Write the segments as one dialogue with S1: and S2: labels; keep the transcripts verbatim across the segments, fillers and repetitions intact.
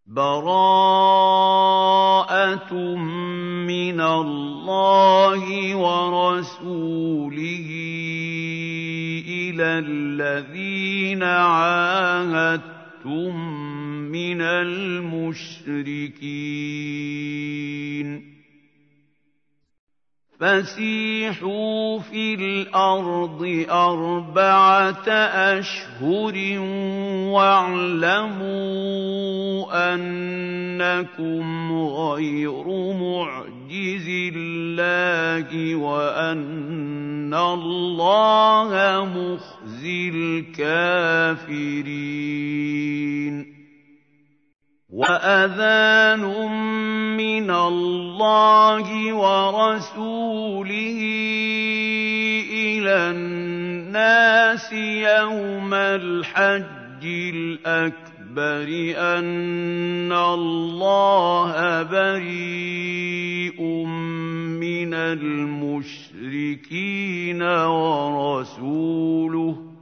S1: بَرَاءَةٌ مِّنَ اللَّهِ وَرَسُولِهِ إِلَى الَّذِينَ عَاهَدتُّم مِّنَ الْمُشْرِكِينَ فَسِيحُوا فِي الْأَرْضِ أَرْبَعَةَ أَشْهُرٍ وَاعْلَمُوا أَنَّكُمْ غَيْرُ مُعْجِزِي اللَّهِ وَأَنَّ اللَّهَ مُخْزِي الْكَافِرِينَ وَأَذَانٌ مِّنَ اللَّهِ وَرَسُولِهِ إِلَى النَّاسِ يَوْمَ الْحَجِّ الْأَكْبَرِ أَنَّ اللَّهَ بَرِيءٌ مِّنَ الْمُشْرِكِينَ وَرَسُولُهُ ۚ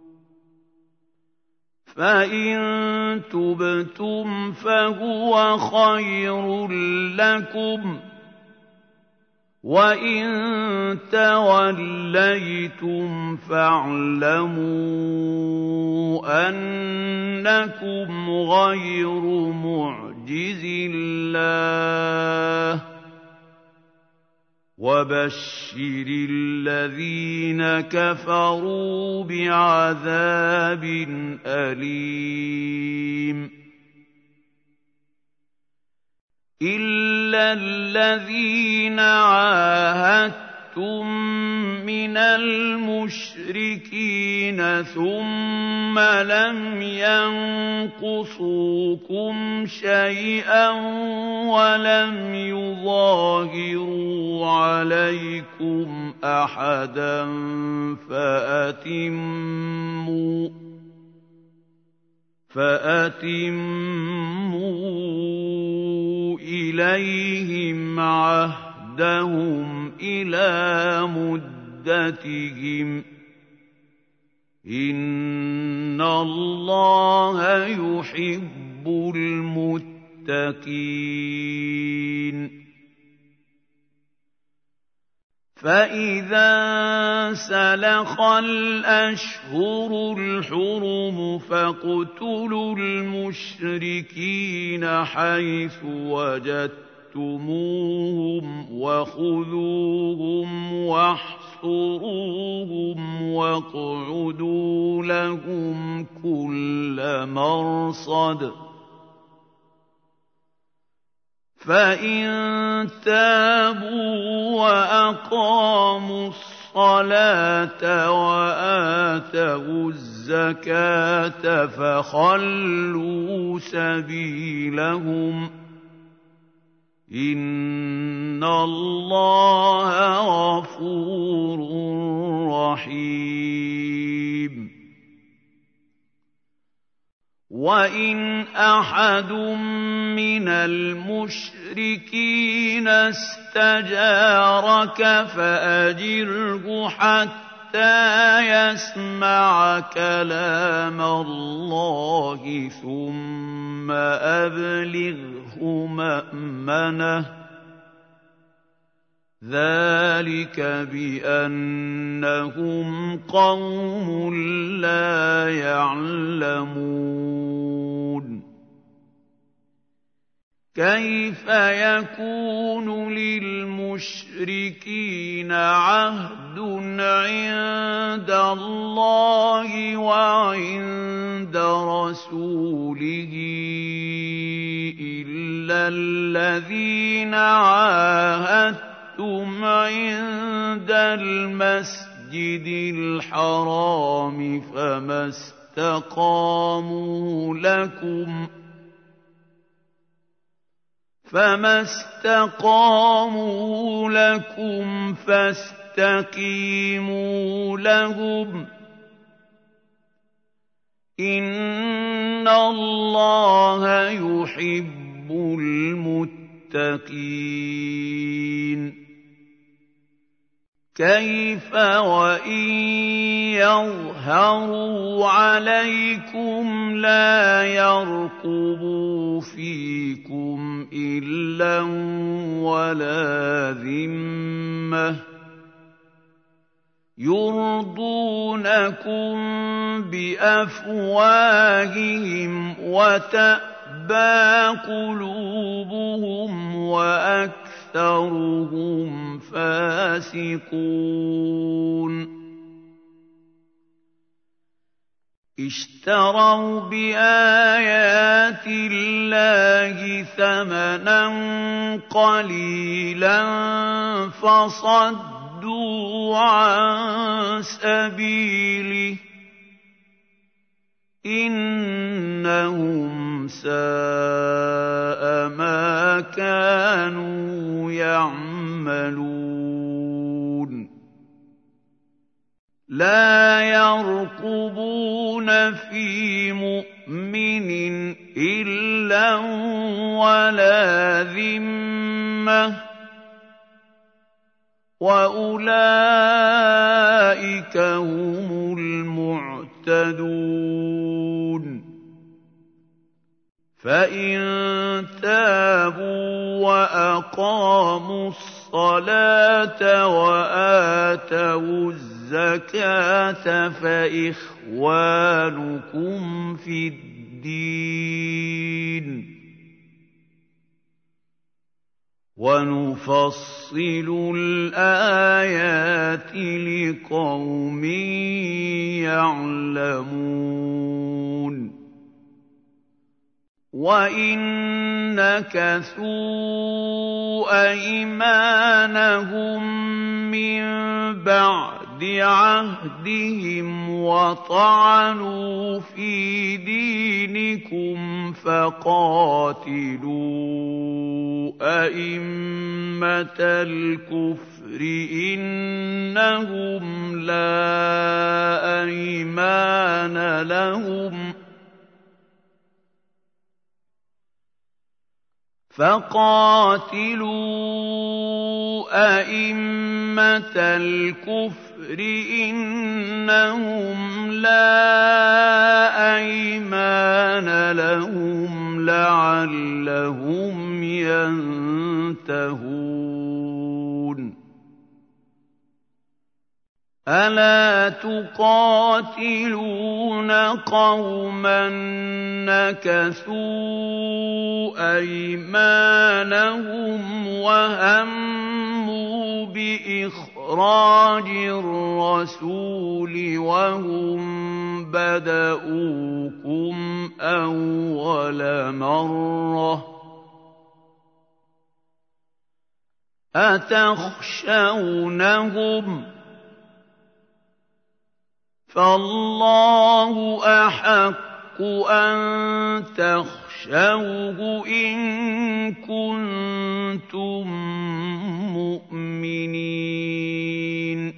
S1: فَإِن تُبْتُمْ فَهُوَ خَيْرٌ لَّكُمْ ۖ وَإِن تَوَلَّيْتُمْ فَاعْلَمُوا أَنَّكُمْ غَيْرُ مُعْجِزِي اللَّهِ ۗ وَبَشِّرِ الَّذِينَ كَفَرُوا بِعَذَابٍ أَلِيمٍ إِلَّا الَّذِينَ عَاهَدتُّم مِّنَ الْمُشْرِكِينَ ثُمَّ لَمْ يَنقُصُوكُمْ شَيْئًا وَلَمْ يُظَاهِرُوا عَلَيْكُمْ أَحَدًا فَأَتِمُّوا فَأَتِمُّوا إِلَيْهِمْ عَهْدَهُمْ إِلَىٰ مُدَّتِهِمْ ۚ إِنَّ اللَّهَ يُحِبُّ الْمُتَّقِينَ فَإِذَا انسَلَخَ الْأَشْهُرُ الْحُرُمُ فَاقْتُلُوا الْمُشْرِكِينَ حَيْثُ وَجَدتُّمُوهُمْ وَخُذُوهُمْ وَاحْصُرُوهُمْ وَاقْعُدُوا لَهُمْ كُلَّ مَرْصَدٍ فَإِن تَابُوا وَأَقَامُوا الصَّلَاةَ وَآتَوُا الزَّكَاةَ فَخَلُّوا سَبِيلَهُمْ ۚ إِنَّ اللَّهَ غَفُورٌ رَّحِيمٌ وَإِنْ أَحَدٌ مِّنَ الْمُشْرِكِينَ اسْتَجَارَكَ فَأَجِرْهُ حَتَّىٰ يَسْمَعَ كَلَامَ اللَّهِ ثُمَّ أَبْلِغْهُ مَأْمَنَهُ ۚ ذَٰلِكَ بِأَنَّهُمْ قَوْمٌ لَّا يَعْلَمُونَ كَيْفَ يَكُونُ لِلْمُشْرِكِينَ عَهْدٌ عِندَ اللَّهِ وَعِندَ رَسُولِهِ إِلَّا الَّذِينَ عَاهَدتُّمْ عِندَ الْمَسْجِدِ الْحَرَامِ فَمَا اسْتَقَامُوا لَكُمْ فَمَا اسْتَقَامُوا لَكُمْ فَاسْتَقِيمُوا لَهُمْ ۚ إِنَّ اللَّهَ يُحِبُّ الْمُتَّقِينَ كَيْفَ وَإِن يَظْهَرُوا عَلَيْكُمْ لَا يَرْقُبُوا فِيكُمْ غِلًّا وَلَا ذِمَّةً يُرْضُونَكُم بِأَفْوَاهِهِمْ وَتَأْبَىٰ قُلُوبُهُمْ وَأَكْثَرُهُمْ فَاسِقُونَ اشْتَرَوْا بِآيَاتِ اللَّهِ ثَمَنًا قَلِيلًا فَصَدُّوا عَن سَبِيلِهِ ۚ إِنَّهُمْ سَاءَ مَا كَانُوا يَعْمَلُونَ لَا يَرْقُبُونَ فِي مُؤْمِنٍ إِلًّا وَلَا ذِمَّةً وَأُولَٰئِكَ هُمُ الْمُعْتَدُونَ فَإِن تَابُوا وَأَقَامُوا الصَّلَاةَ وَآتَوُا الزَّكَاةَ فَإِخْوَانُكُمْ فِي الدِّينِ وَنُفَصِّلُ الْآيَاتِ لِقَوْمٍ يَعْلَمُونَ وَإِن نَّكَثُوا أَيْمَانَهُم مِّن بَعْدِ عَهْدِهِمْ وَطَعَنُوا فِي دِينِكُمْ فَقَاتِلُوا أَئِمَّةَ الْكُفْرِ إِنَّهُمْ لَا أَيْمَانَ لَهُمْ فَقَاتِلُوا أَئِمَّةَ الْكُفْرِ إِنَّهُمْ لَا أَيْمَانَ لَهُمْ لَعَلَّهُمْ يَنتَهُونَ أَلَا تُقَاتِلُونَ قَوْمًا نَّكَثُوا أَيْمَانَهُمْ وَهَمُّوا بِإِخْرَاجِ الرَّسُولِ وَهُم بَدَءُوكُمْ أَوَّلَ مَرَّةٍ أَتَخْشَوْنَهُمْ ۚ فَاللَّهُ أَحَقُّ أَن تَخْشَوْهُ إِن كُنتُم مُّؤْمِنِينَ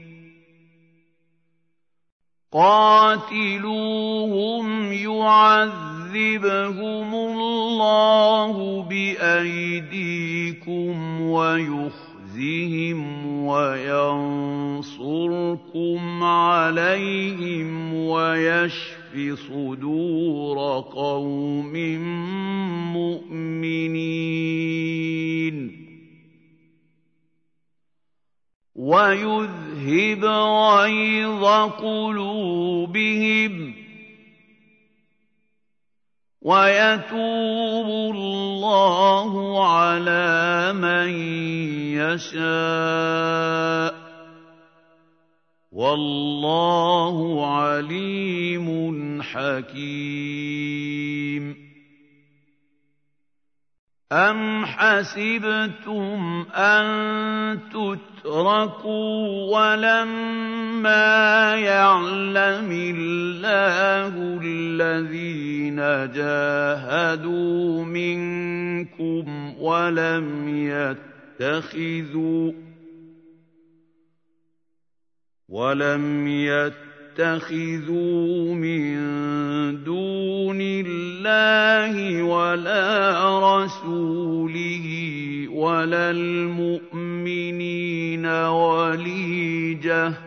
S1: قَاتِلُوهُمْ يُعَذِّبْهُمُ اللَّهُ بِأَيْدِيكُمْ وَيُخْزِهِمْ وَيَنصُرْكُمْ عَلَيْهِمْ وَيَشْفِ صُدُورَ قَوْمٍ مُّؤْمِنِينَ وَيُذْهِبْ غَيْظَ قُلُوبِهِمْ وَيَتُوبُ اللَّهُ عَلَىٰ مَن يَشَاءُ ۗ وَاللَّهُ عَلِيمٌ حَكِيمٌ أَمْ حَسِبْتُمْ أَن تُتْرَكُوا وَلَمَّا يَعْلَمِ اللَّهُ الَّذِينَ جَاهَدُوا مِنكُمْ وَلَمْ يَتَّخِذُوا وَلَمْ يَتَّخِذُوا مِن دُونِ اللَّهِ وَلَا رَسُولِهِ وَلَا الْمُؤْمِنِينَ وَلِيجَةً ۚ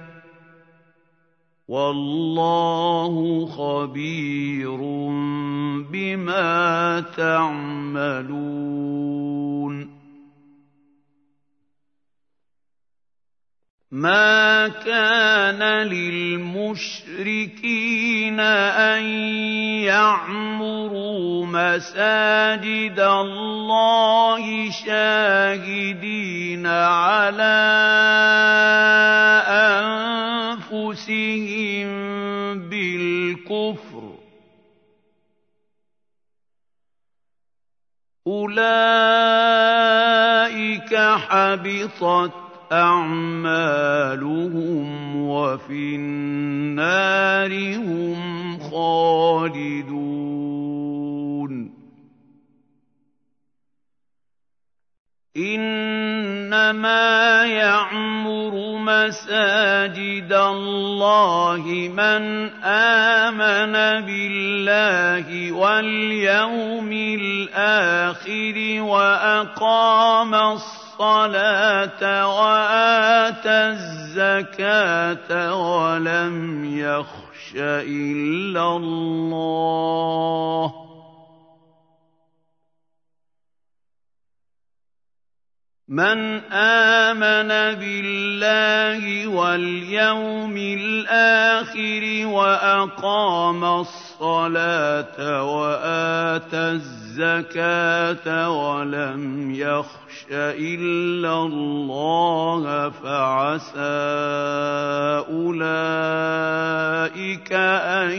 S1: وَاللَّهُ خَبِيرٌ بِمَا تَعْمَلُونَ مَا كَانَ لِلْمُشْرِكِينَ أَن يَعْمُرُوا مَسَاجِدَ اللَّهِ شَاهِدِينَ عَلَىٰ أَنفُسِهِم بِالْكُفْرِ ۚ أُولَٰئِكَ حَبِطَتْ أَعْمَالُهُمْ وَفِي النَّارِ هُمْ خَالِدُونَ إِنَّمَا يَعْمُرُ مَسَاجِدَ اللَّهِ مَنْ آمَنَ بِاللَّهِ وَالْيَوْمِ الْآخِرِ وَأَقَامَ الصَّلَاةَ وَآتَى الزَّكَاةَ وَلَمْ يَخْشَ إِلَّا اللَّهَ مَنْ آمَنَ بِاللَّهِ وَالْيَوْمِ الْآخِرِ وَأَقَامَ الصَّلَاةَ وَآتَى الزَّكَاةَ وَلَمْ يَخْشَ إِلَّا اللَّهَ فَعَسَىٰ أُولَٰئِكَ أَن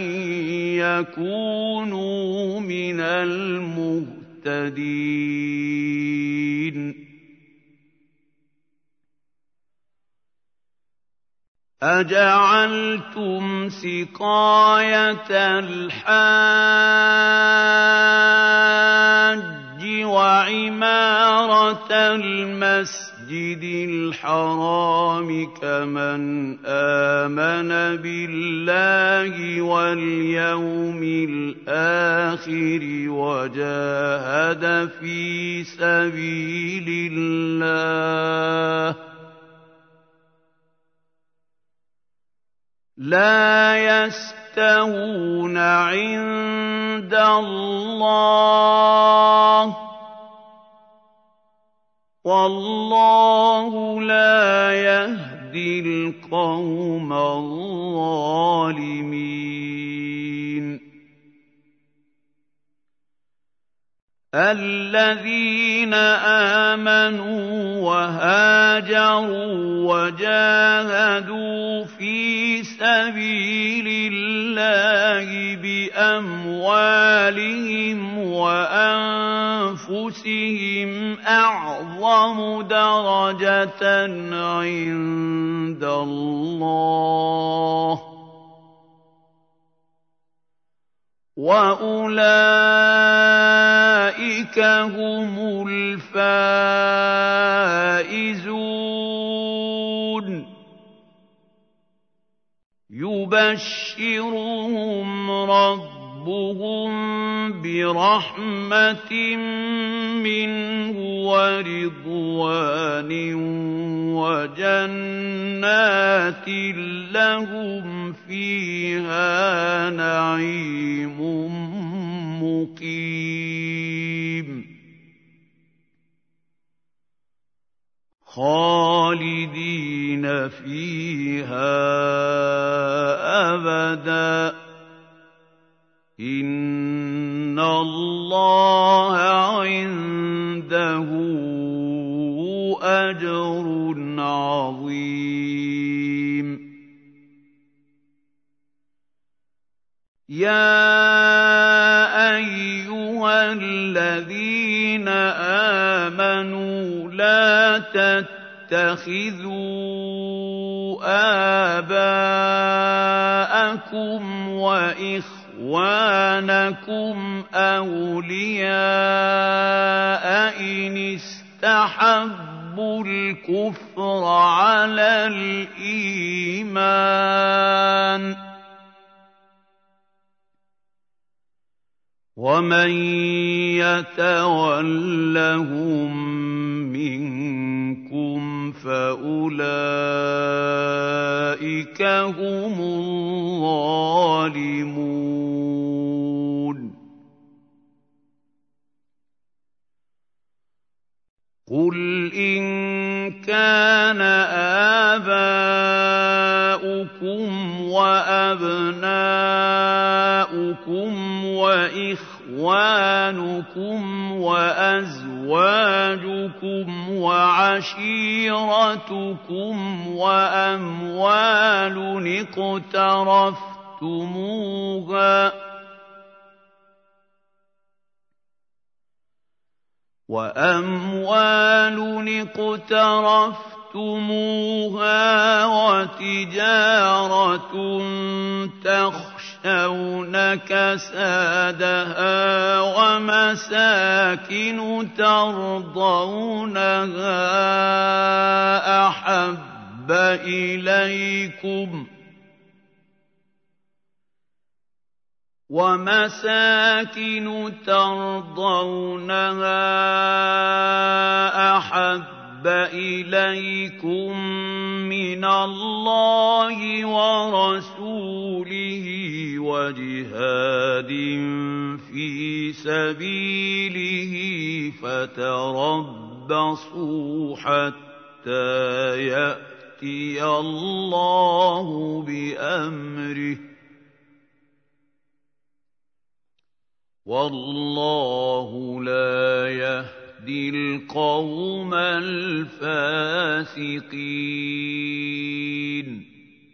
S1: يَكُونُوا مِنَ الْمُهْتَدِينَ أَجَعَلْتُمْ سِقَايَةَ الْحَاجِّ وَعِمَارَةَ الْمَسْجِدِ الْحَرَامِ كَمَنْ آمَنَ بِاللَّهِ وَالْيَوْمِ الْآخِرِ وَجَاهَدَ فِي سَبِيلِ اللَّهِ لَا يَسْتَوُونَ عِندَ اللَّهِ ۗ وَاللَّهُ لَا يَهْدِي الْقَوْمَ الظَّالِمِينَ الَّذِينَ آمَنُوا وَهَاجَرُوا وَجَاهَدُوا فِي سَبِيلِ اللَّهِ بِأَمْوَالِهِمْ وَأَنفُسِهِمْ أَعْظَمُ دَرَجَةً عِندَ اللَّهِ ۗ وَأُولَٰئِكَ هُمُ الْفَائِزُونَ يُبَشِّرُهُمْ رَبُّهُم بِرَحْمَةٍ مِّنْهُ وَرِضْوَانٍ وَجَنَّاتٍ لَّهُمْ فِيهَا نَعِيمٌ مُّقِيمٌ خَالِدِينَ فِيهَا أَبَدًا ۚ إِنَّ اللَّهَ عِندَهُ أَجْرٌ عَظِيمٌ يَا أَيُّهَا الَّذِينَ آمَنُوا لَا تَتَّخِذُوا آبَاءَكُمْ وَإِخْوَانَكُمْ أَوْلِيَاءَ إِنِ اسْتَحَبُّوا الْكُفْرَ عَلَى الْإِيمَانِ ۚ وَمَن يَتَوَلَّهُم مِّنكُمْ فَأُولَٰئِكَ هُمُ الظَّالِمُونَ قُلْ إِن كَانَ آبَاؤُكُمْ أبناؤكم وإخوانكم وأزواجكم وعشيرتكم وأموال اقترفتموها وأموال اقترفتموها وتجارة تخشون كسادها ومساكن ترضونها أحب إليكم ومساكن ترضونها أحب إليكم من الله ورسوله وجهاد في سبيله فتربصوا حتى يأتي الله بأمره والله لا يهدي القوم الفاسقين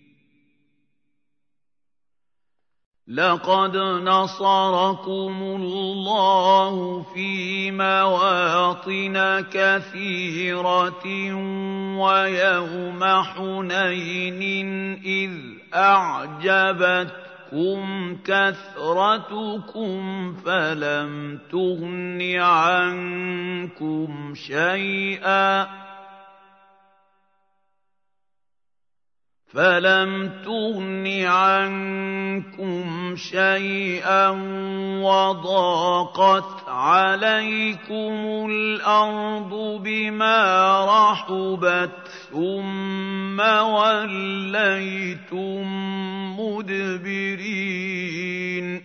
S1: لقد نصركم الله في مواطن كثيرة ويوم حنين إذ أعجبتكم كُمْ كثرتكم فلم تغن عنكم شيئا فلم تغن عنكم شيئا وضاقت عليكم الأرض بما رحبت ثم وليتم مدبرين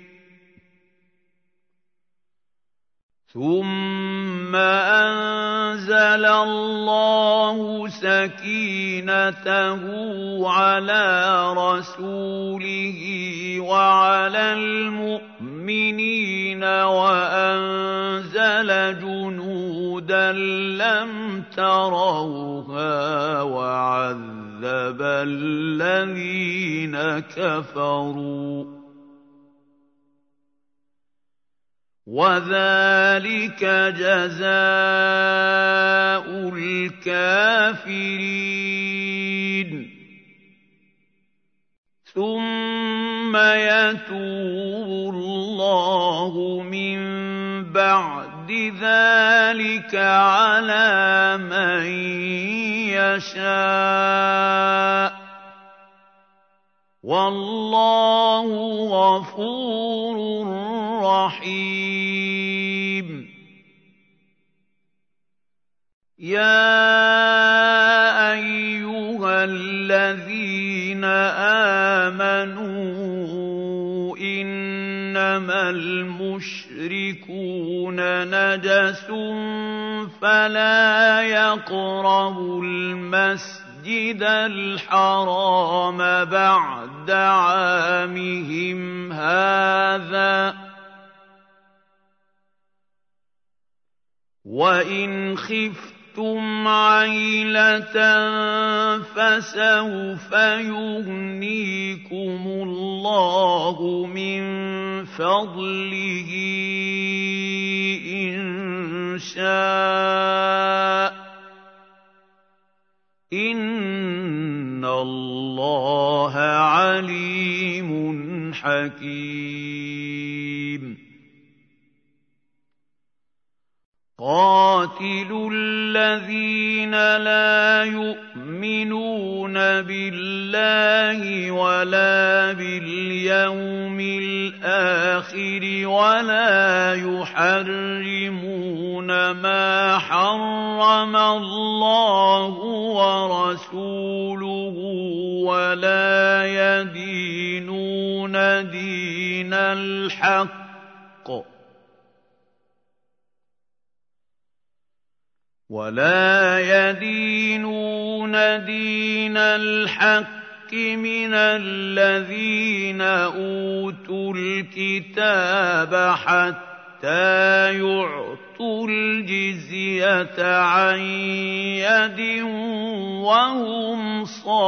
S1: ثم أنزل الله سكينته على رسوله وعلى المؤمنين وأنزل جنودا لم تروها وعذب الذين كفروا وذلك جزاء الكافرين ثم يتوب الله من بعد ذلك على من يشاء والله غفور رحيم يا أيها الذين آمنوا إنما المشركون نجس فلا يقربوا المسجد الحرام بعد عامهم هذا وإن خفتم عيلة فسوف يغنيكم الله من فضله إن شاء إن الله عليم حكيم قاتلوا الذين لا يؤمنون بالله ولا باليوم الآخر ولا يحرمون ما حرم الله ورسوله ولا يدينون دين الحق ولا يدينون دين الحق من الذين أوتوا الكتاب حتى يعطوا الجزية عن يد وهم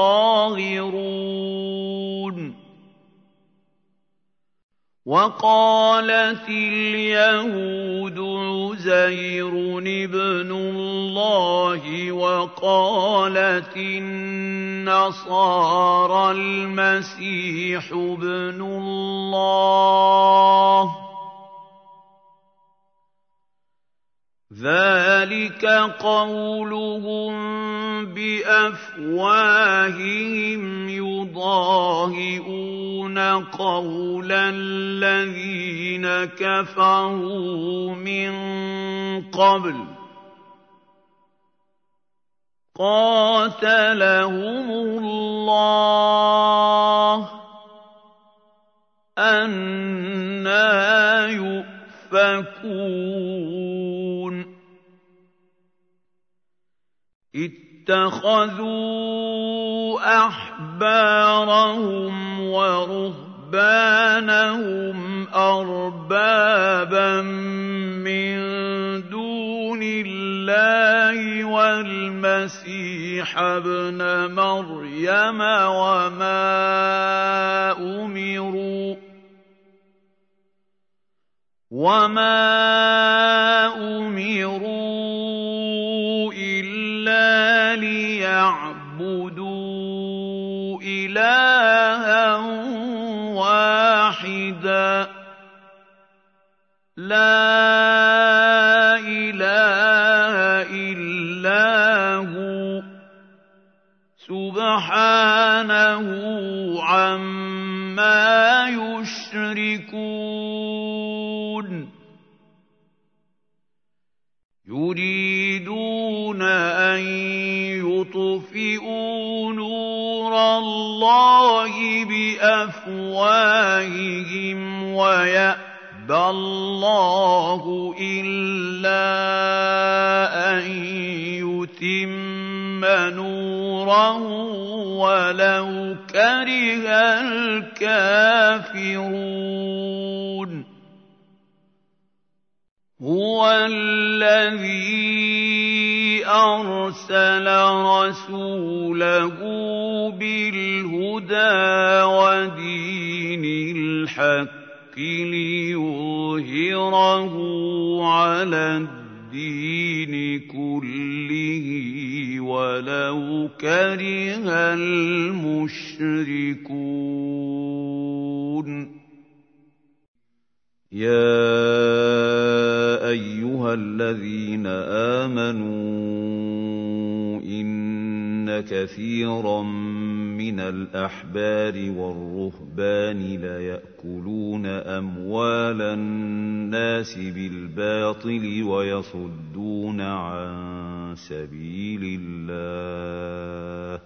S1: صاغرون. وقالت اليهود عزير ابن الله وقالت النصارى المسيح ابن الله، ذلك قولهم بأفواههم يضاهئون قول الذين كفروا من قبل قاتلهم الله أنى يؤفكون. اتخذوا أحبارهم ورهبانهم أربابا من دون الله والمسيح ابن مريم وما أمروا وما أمروا إلا ليعبدوا إلها واحدا لا إله إلا هو سبحانه عما يشركون. يريدون أن يطفئوا نور الله بأفواههم ويأبى الله إلا أن يتم نوره ولو كره الكافرون. هو الذي أرسل رسوله بالهدى ودين الحق ليظهره على الدين كله ولو كره المشركون. يا أيها الذين آمنوا إن كثيرا من الأحبار والرهبان ليأكلون أموال الناس بالباطل ويصدون عن سبيل الله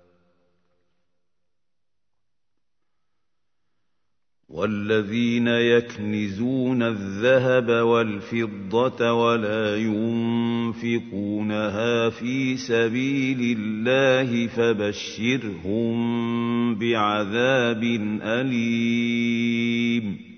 S1: والذين يكنزون الذهب والفضة ولا ينفقونها في سبيل الله فبشرهم بعذاب أليم.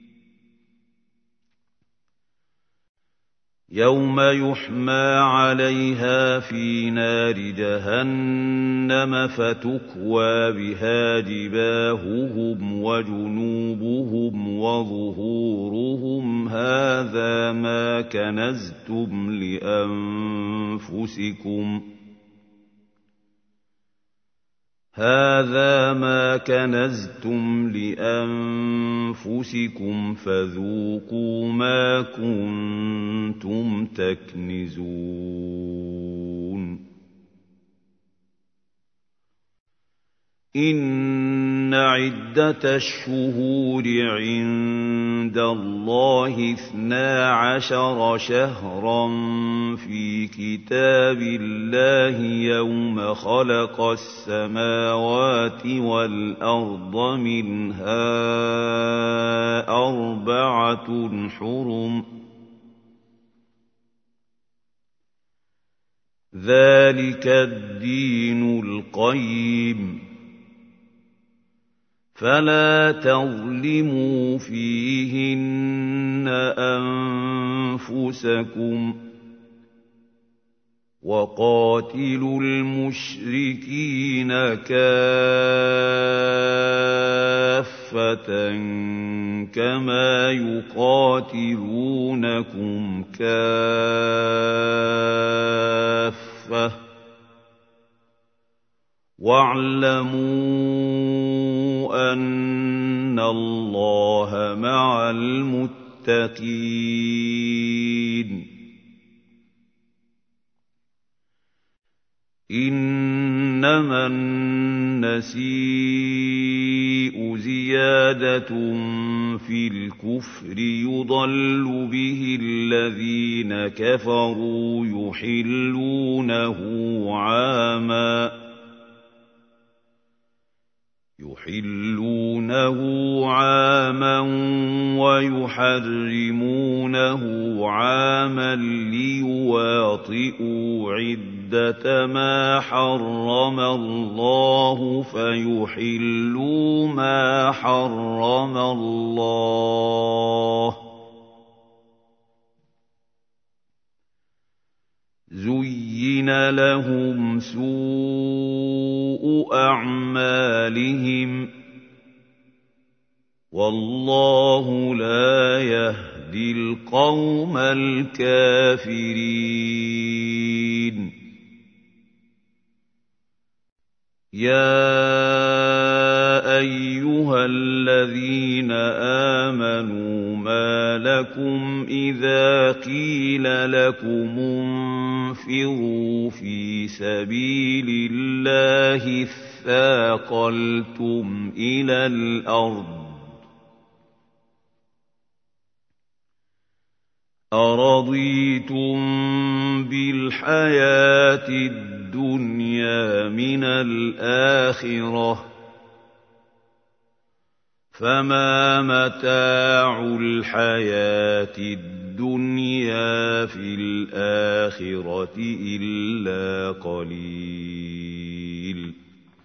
S1: يوم يحمى عليها في نار جهنم فتكوى بها جباههم وجنوبهم وظهورهم هذا ما كنزتم لأنفسكم هذا ما كنزتم لأنفسكم فذوقوا ما كنتم تكنزون. إن عدة الشهور عند الله اثنا عشر شهرا في كتاب الله يوم خلق السماوات والأرض منها أربعة حرم ذلك الدين القيم. يوم يفصل الناس في النار فمن أظلم ممن ذكر بآيات الله فصدق وبلغ فلا تظلموا فيهن أنفسكم وقاتلوا المشركين كافة كما يقاتلونكم كافة واعلموا أن الله مع المتقين إنما النسيء زيادة في الكفر يضل به الذين كفروا يحلونه عاما يحلونه عاما ويحرمونه عاما ليواطئوا عدة ما حرم الله فيحلوا ما حرم الله زين لهم سوء أعمالهم والله لا يهدي القوم الكافرين يا أيها الذين آمنوا ما لكم إذا قيل لكم انفروا في سبيل الله اثاقلتم إلى الأرض أرضيتم بالحياة الدنيا من الآخرة فما متاع الحياة الدنيا في الآخرة إلا قليل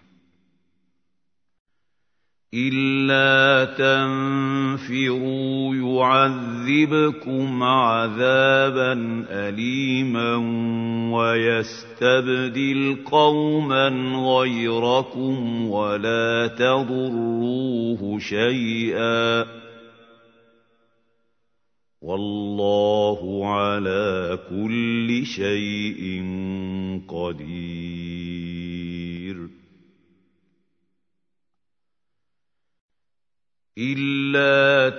S1: إلا تنفروا يعذبكم عذابا أليما ويستبدل قوما غيركم ولا تضروه شيئا والله على كل شيء قدير إلا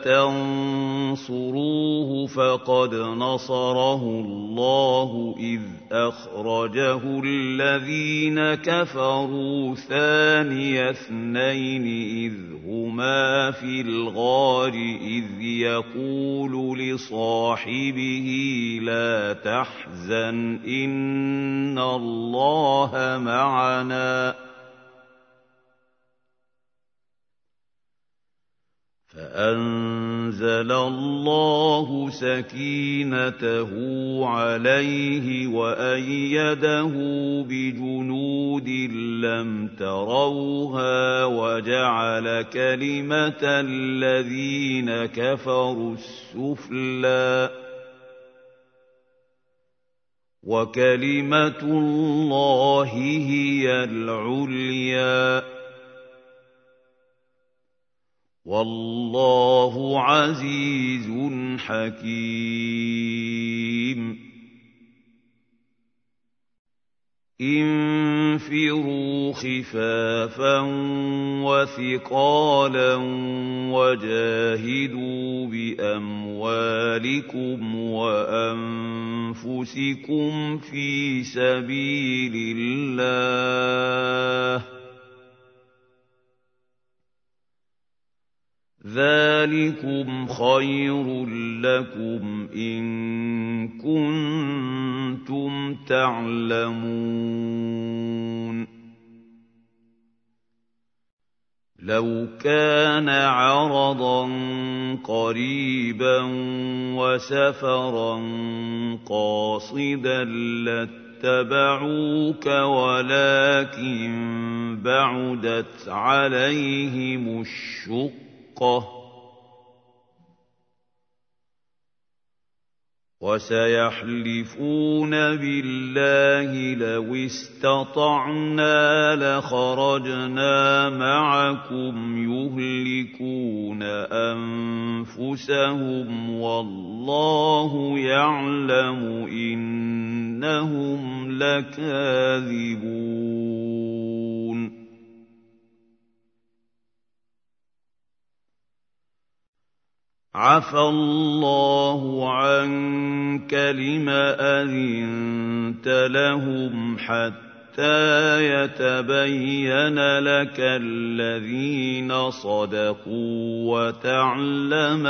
S1: تنصروه فقد نصره الله إذ أخرجه الذين كفروا ثاني اثنين إذ هما في الغار إذ يقول لصاحبه لا تحزن إن الله معنا فأنزل الله سكينته عليه وأيده بجنود لم تروها وجعل كلمة الذين كفروا السفلى وكلمة الله هي العليا والله عزيز حكيم انفروا خفافا وثقالا وجاهدوا بأموالكم وأنفسكم في سبيل الله ذلكم خير لكم إن كنتم تعلمون لو كان عرضا قريبا وسفرا قاصدا لاتبعوك ولكن بعدت عليهم الشقة وسيحلفون بالله لو استطعنا لخرجنا معكم يهلكون أنفسهم والله يعلم إنهم لكاذبون عفى الله عنك لم أذنت لهم حتى يتبين لك الذين صدقوا وتعلم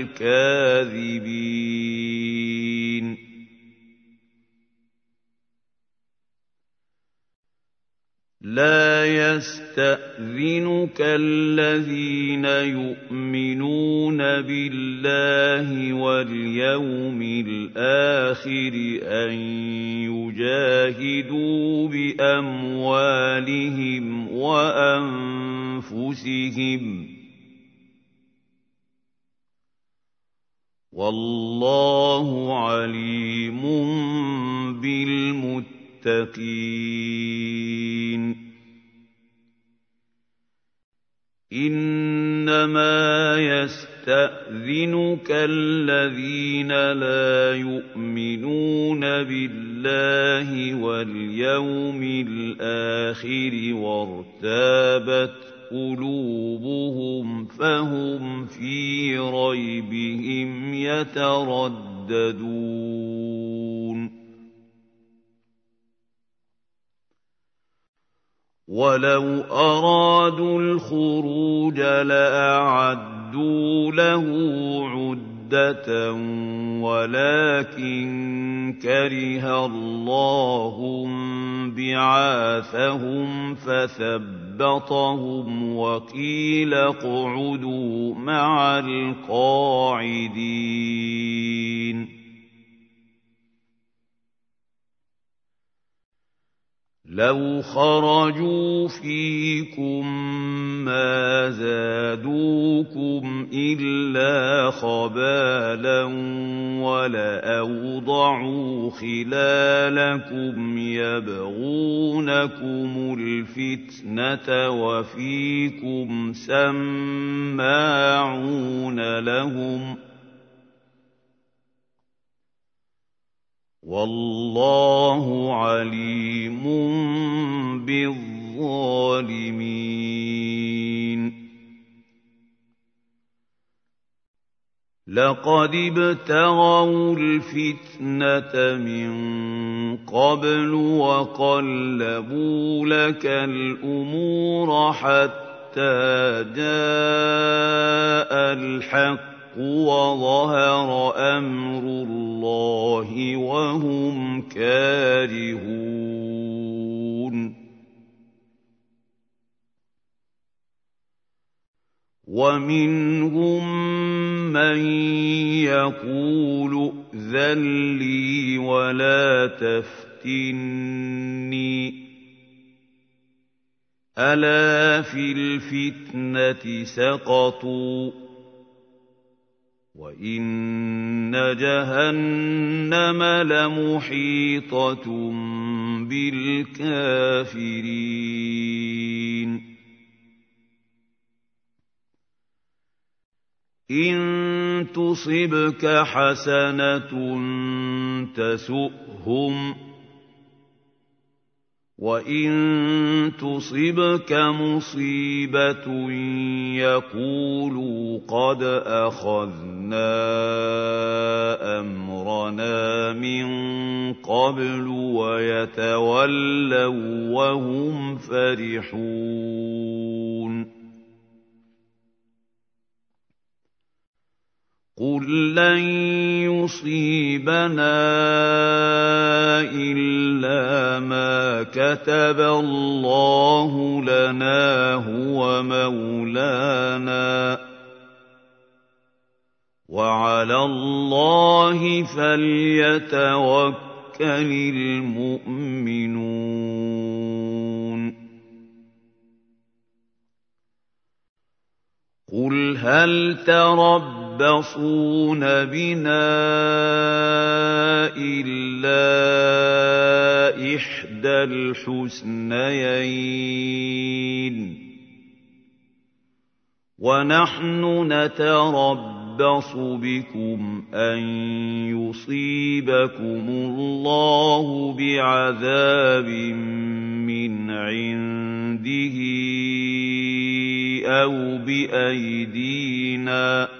S1: الكاذبين لا يستأذنك الذين يؤمنون بالله واليوم الآخر أن يجاهدوا بأموالهم وأنفسهم والله عليم بالمتقين إنما يستأذنك الذين لا يؤمنون بالله واليوم الآخر وارتابت قلوبهم فهم في ريبهم يترددون ولو أرادوا الخروج لأعدوا له عدة ولكن كره الله بعاثهم فثبطهم وقيل اقعدوا مع القاعدين لو خرجوا فيكم ما زادوكم إلا خبالا ولأوضعوا خلالكم يبغونكم الفتنة وفيكم سماعون لهم والله عليم بالظالمين لقد ابتغوا الفتنة من قبل وقلبوا لك الأمور حتى جاء الحق وظهر أمر الله وهم كارهون ومنهم من يقول ائذن لي ولا تفتني ألا في الفتنة سقطوا وإن جهنم لمحيطة بالكافرين إن تصبك حسنة تسؤهم وإن تصبك مصيبة يقولوا قد أخذنا أمرنا من قبل ويتولوا وهم فرحون قل لن يصيبنا إلا ما كتب الله لنا هو مولانا وعلى الله فليتوكل المؤمنون قل هل تربصون بنا إلا إحدى الحسنيين ونحن نتربص بكم أن يصيبكم الله بعذاب من عنده أو بأيدينا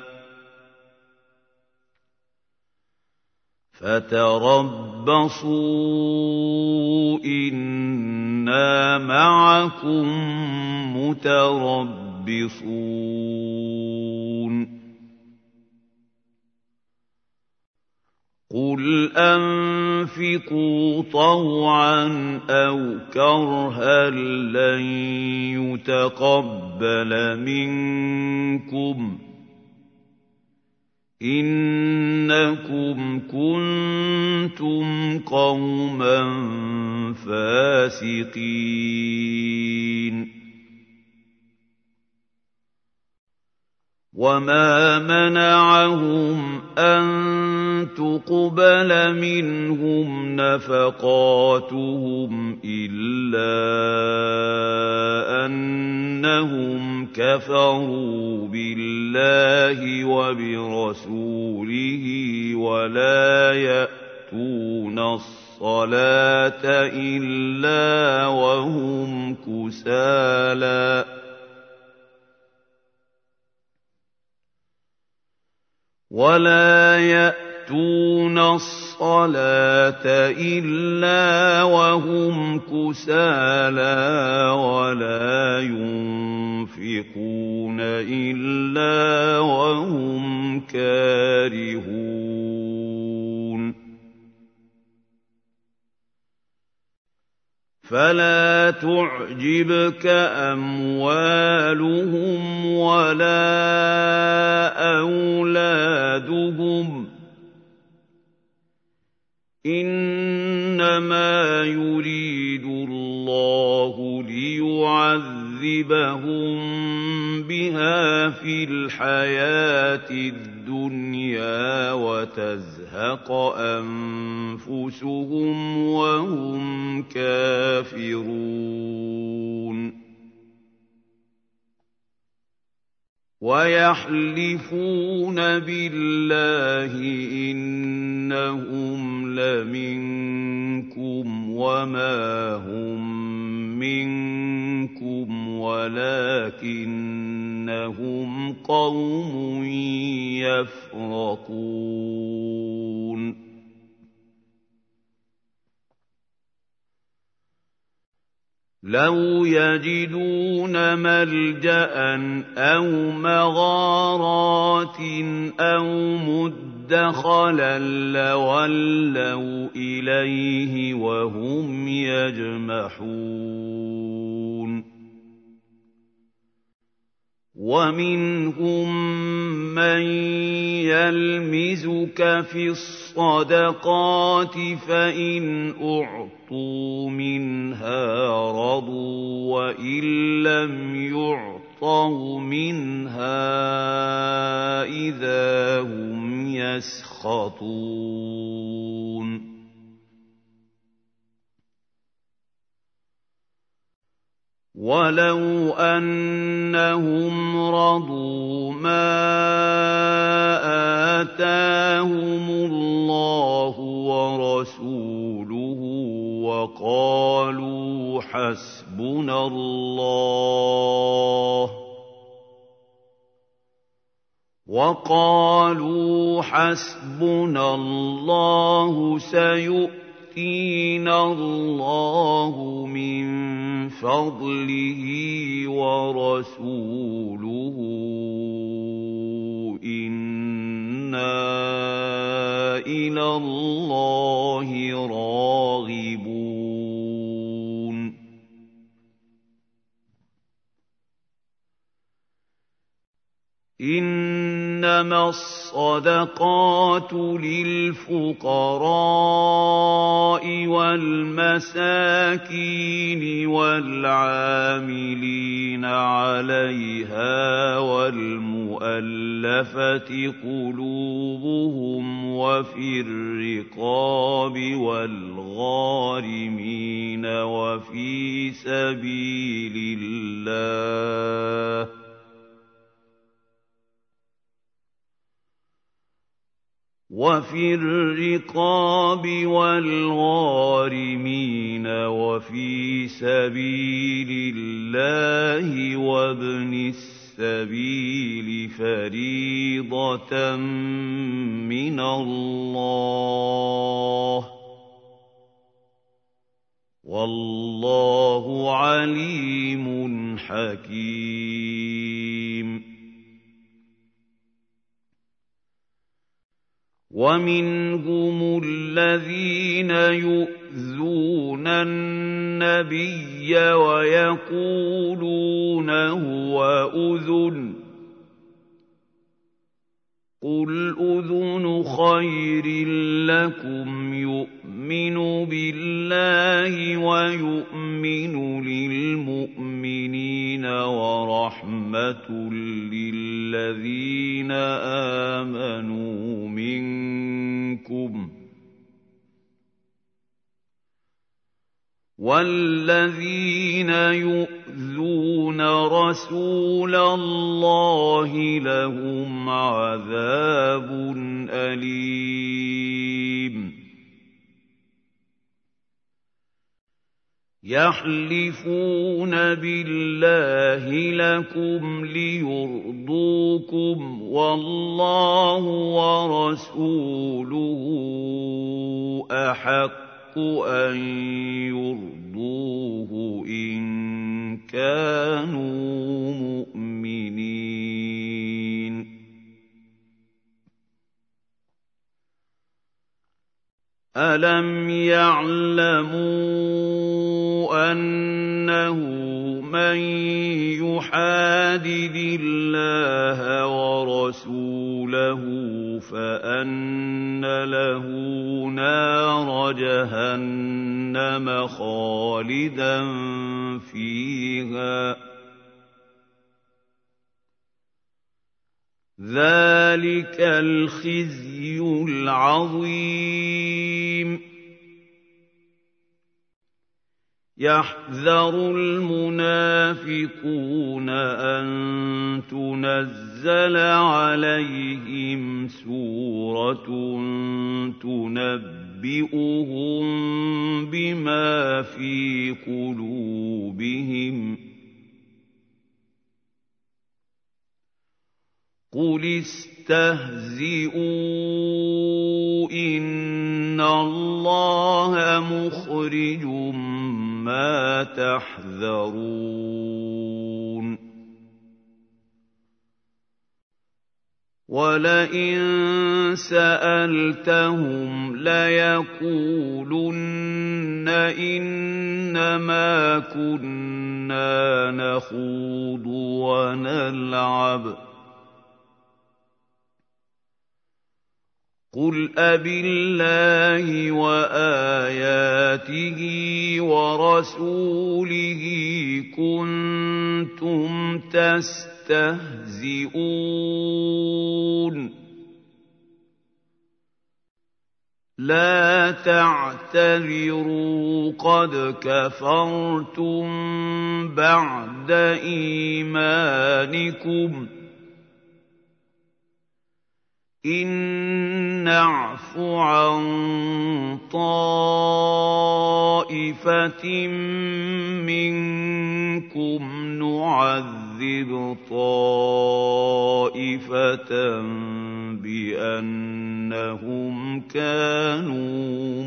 S1: فتربصوا إنا معكم متربصون قل أنفقوا طوعا أو كرها لن يتقبل منكم إنكم كنتم قوما فاسقين وما منعهم أن تقبل منهم نفقاتهم إلا أنهم كفروا بالله وبرسوله ولا يأتون الصلاة إلا وهم كسالى ولا يأتون الصلاة إلا وهم كسالى ولا ينفقون إلا وهم كارهون فلا تعجبك أموالهم ولا أولادهم إنما يريد الله ليعذبهم بها في الحياة الدنيا وتزهق أنفسهم وهم كافرون ويحلفون بالله إنهم لمنكم وما هم منكم ولكنهم قوم يفرقون لو يجدون ملجأ أو مغارات أو مدخلا لولوا إليه وهم يجمحون ومنهم من يلمزك في الصدقات فإن أعطوا منها رضوا وإن لم يعطوا منها إذا هم يسخطون ولو أنهم رضوا ما آتاهم الله ورسوله وقالوا حسبنا الله وقالوا حسبنا الله سيؤتينا الله من فضله ورسوله إنا إلى الله راغبون إنما الصدقات للفقراء والمساكين والعاملين عليها والمؤلفة قلوبهم وفي الرقاب والغارمين وفي سبيل الله وفي الرقاب والغارمين وفي سبيل الله وابن السبيل فريضة من الله والله عليم حكيم. ومنهم الذين يؤذون النبي ويقولون هو أذن قل أذن خير لكم يؤمن بالله ويؤمن للمؤمنين ورحمة للذين آمنوا منكم والذين يؤذون رسول الله لهم عذاب أليم. يحلفون بالله لكم ليرضوكم والله ورسوله أحق أن يرضوه إن كانوا مؤمنين. ألم يعلموا أنه من يحادد الله ورسوله فأن له نار جهنم خالدا فيها ذلك الخزي العظيم. يحذر المنافقون أن تنزل عليهم سورة تنبئهم بما في قلوبهم قل استهزئوا إن الله مخرج ما تحذرون. ولئن سألتهم ليقولن إنما كنا نخوض ونلعب قل أبالله وآياته ورسوله كنتم تستهزئون لا تعتذروا قد كفرتم بعد إيمانكم إن نعف عن طائفة منكم نعذب طائفة بأنهم كانوا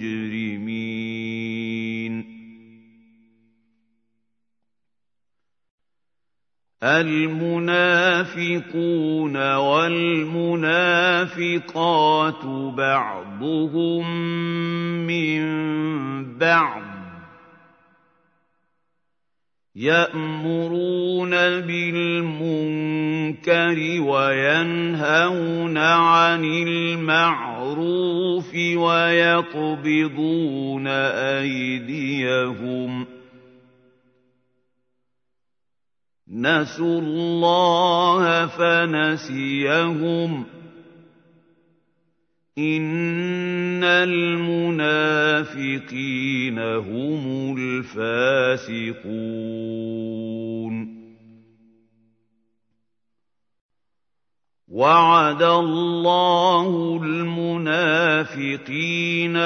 S1: مجرمين. المنافقون والمنافقات بعضهم من بعض يَأْمُرُونَ بِالْمُنكَرِ وَيَنْهَوْنَ عَنِ الْمَعْرُوفِ وَيَقْبِضُونَ أَيْدِيَهُمْ ۚ نَسُوا اللَّهَ فَنَسِيَهُمْ ۗ إِنَّ الْمُنَافِقِينَ هُمُ الْفَاسِقُونَ وَعَدَ اللَّهُ الْمُنَافِقِينَ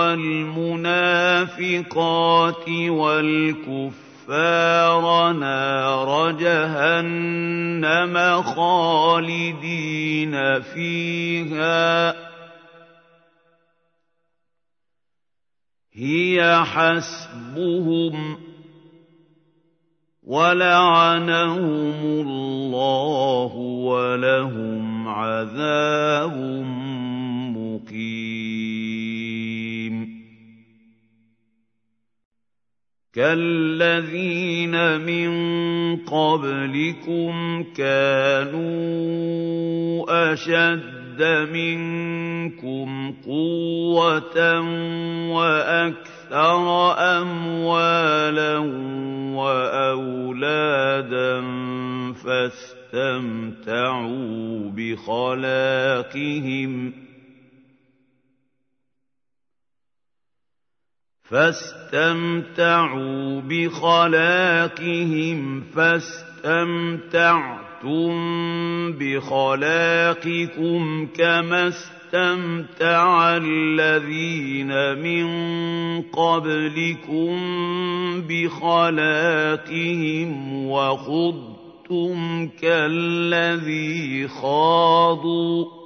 S1: وَالْمُنَافِقَاتِ وَالْكُفَّارَ نَارَ جَهَنَّمَ خَالِدِينَ فِيهَا ۚ هِيَ حَسْبُهُمْ ۚ وَلَعَنَهُمُ اللَّهُ وَلَهُمْ عَذَابٌ مُّقِيمٌ كَالَّذِينَ مِن قَبْلِكُمْ كَانُوا أَشَدَّ مِنكُمْ قُوَّةً وَأَكْثَرَ أَمْوَالًا وَأَوْلَادًا فَاسْتَمْتَعُوا بِخَلَاقِهِمْ فاستمتعوا بخلاقهم فاستمتعتم بخلاقكم كما اسْتَمْتَعَ الَّذِينَ مِن قَبْلِكُم بِخَلَاقِهِمْ وَخُضْتُمْ كَالَّذِي خَاضُوا ۚ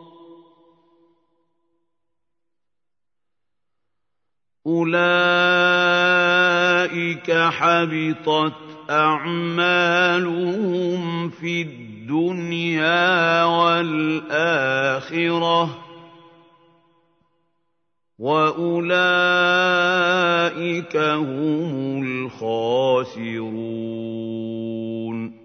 S1: أُولَٰئِكَ حَبِطَتْ أَعْمَالُهُمْ فِي الدُّنْيَا وَالْآخِرَةِ ۖ وَأُولَٰئِكَ هُمُ الْخَاسِرُونَ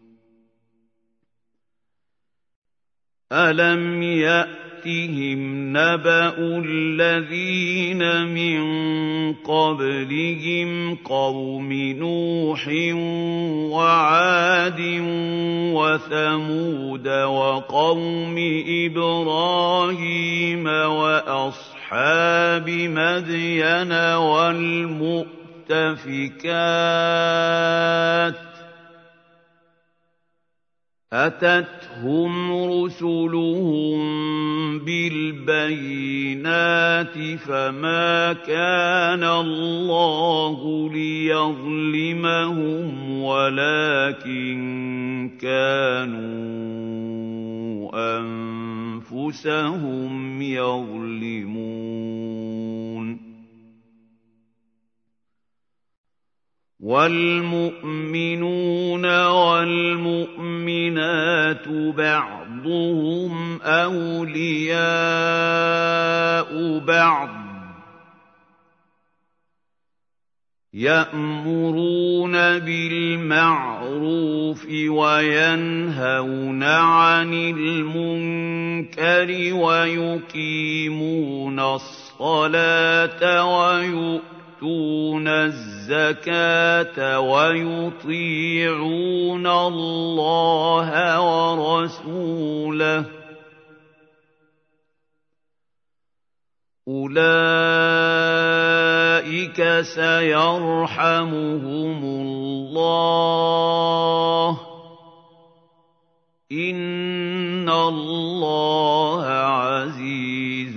S1: أَلَمْ يَأْتِهِمْ نَبَأُ الَّذِينَ مِن قَبْلِهِمْ قَوْمِ نُوحٍ وَعَادٍ وَثَمُودَ وَقَوْمِ إِبْرَاهِيمَ وَأَصْحَابِ مَدْيَنَ وَالْمُؤْتَفِكَاتِ ۚ أَتَتْهُمْ رُسُلُهُم بِالْبَيِّنَاتِ فَمَا كَانَ اللَّهُ لِيَظْلِمَهُمْ وَلَٰكِن كَانُوا أَنفُسَهُمْ يَظْلِمُونَ وَالْمُؤْمِنُونَ وَالْمُؤْمِنَاتُ بَعْضُهُمْ أَوْلِيَاءُ بَعْضٍ ۚ يَأْمُرُونَ بِالْمَعْرُوفِ وَيَنْهَوْنَ عَنِ الْمُنكَرِ وَيُقِيمُونَ الصَّلَاةَ وَيُؤْتُونَ الزَّكَاةَ وَيُطِيعُونَ اللَّهَ وَرَسُولَهُ ۚ أُولَٰئِكَ سَيَرْحَمُهُمُ اللَّهُ ۗ إِنَّ اللَّهَ عَزِيزٌ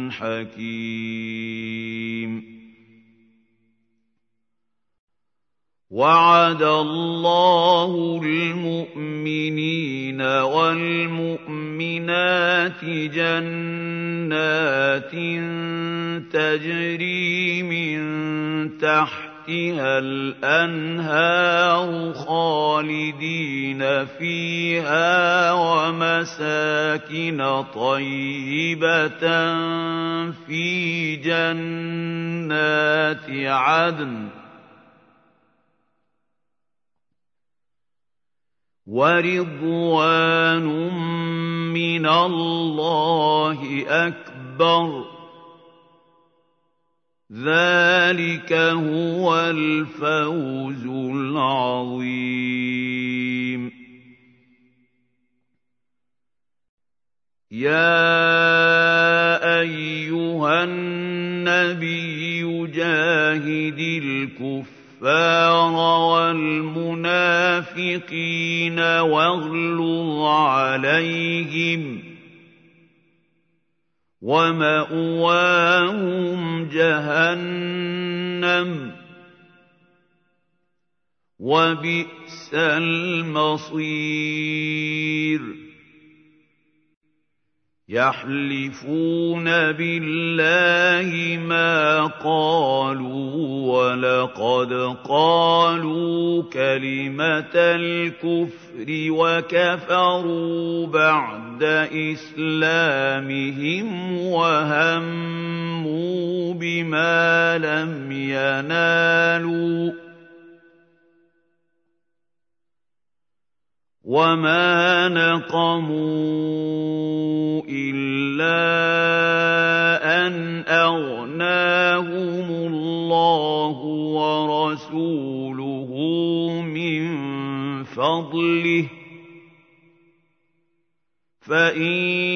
S1: حَكِيمٌ وَعَدَ اللَّهُ الْمُؤْمِنِينَ وَالْمُؤْمِنَاتِ جَنَّاتٍ تَجْرِي مِن تَحْتِهَا الْأَنْهَارُ خَالِدِينَ فِيهَا وَمَسَاكِنَ طَيِّبَةً فِي جَنَّاتِ عَدْنٍ ۚ وَرِضْوَانٌ مِّنَ اللَّهِ أَكْبَرُ ۚ ذَٰلِكَ هُوَ الْفَوْزُ الْعَظِيمُ. يَا أَيُّهَا النَّبِيُّ جَاهِدِ الْكُفَّارَ وَالْمُنَافِقِينَ وَاغْلُظْ عَلَيْهِمْ ۚ وَمَأْوَاهُمْ جَهَنَّمُ ۖ وَبِئْسَ الْمَصِيرُ. يَحْلِفُونَ بِاللَّهِ مَا قَالُوا وَلَقَدْ قَالُوا كَلِمَةَ الْكُفْرِ وَكَفَرُوا بَعْدَ إِسْلَامِهِمْ وَهَمُّوا بِمَا لَمْ يَنَالُوا ۚ وَمَا نَقَمُوا إِلَّا أَنْ أَغْنَاهُمُ اللَّهُ وَرَسُولُهُ مِن فَضْلِهِ ۚ فَإِن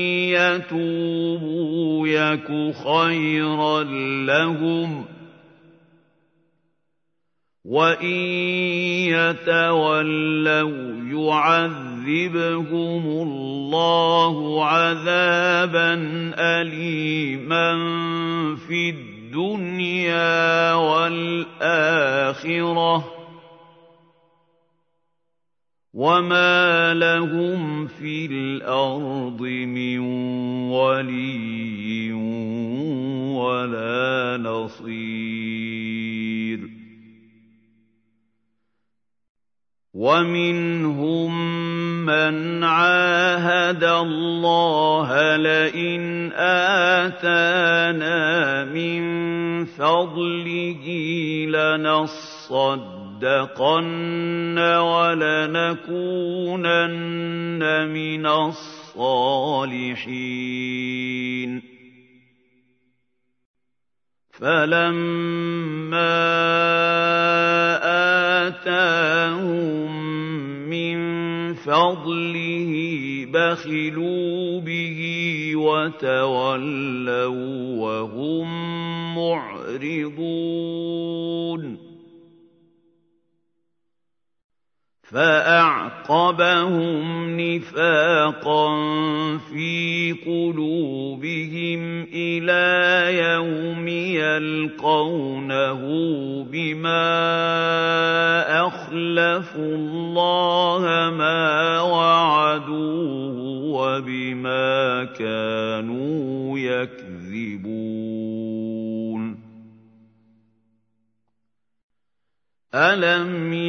S1: يَتُوبُوا يَكُ خَيْرًا لَّهُمْ ۖ وَإِن يَتَوَلَّوْا يُعَذِّبْهُمُ اللَّهُ عَذَابًا أَلِيمًا فِي الدُّنْيَا وَالْآخِرَةِ ۚ وَمَا لَهُمْ فِي الْأَرْضِ مِن وَلِيٍّ وَلَا نَصِيرٍ. وَمِنْهُم مَّنْ عَاهَدَ اللَّهَ لَئِنْ آتَانَا مِن فَضْلِهِ لَنَصَّدَّقَنَّ وَلَنَكُونَنَّ مِنَ الصَّالِحِينَ. فَلَمَّا آتَاهُم مِّن فَضْلِهِ بَخِلُوا بِهِ وَتَوَلَّوا وَّهُم مُّعْرِضُونَ. فَأَعْقَبَهُمْ نِفَاقًا فِي قُلُوبِهِمْ إِلَىٰ يَوْمِ يَلْقَوْنَهُ بِمَا أَخْلَفُوا اللَّهَ مَا وَعَدُوهُ وَبِمَا كَانُوا يَكْذِبُونَ. أَلَمْ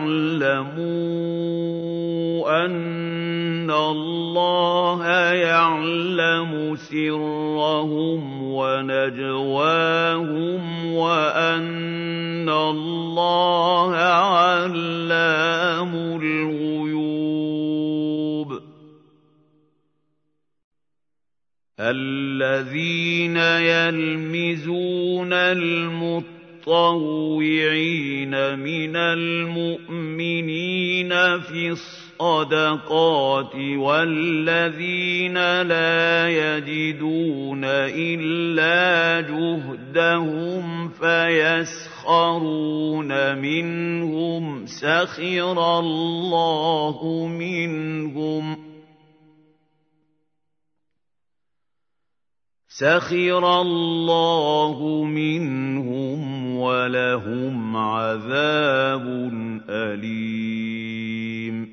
S1: يَعْلَمُوا أَنَّ اللَّهَ يَعْلَمُ سِرَّهُمْ وَنَجْوَاهُمْ وَأَنَّ اللَّهَ عَلَّامُ الْغُيُوبِ. الَّذِينَ يَلْمِزُونَ الْمُطَّوِّعِينَ مِنَ الْمُؤْمِنِينَ فِي الصَّدَقَاتِ وَالَّذِينَ لَا يَجِدُونَ إِلَّا جُهْدَهُمْ فَيَسْخَرُونَ مِنْهُمْ سَخِرَ اللَّهُ مِنْهُمْ سَخِرَ اللَّهُ مِنْهُمْ وَلَهُمْ عَذَابٌ أَلِيمٌ.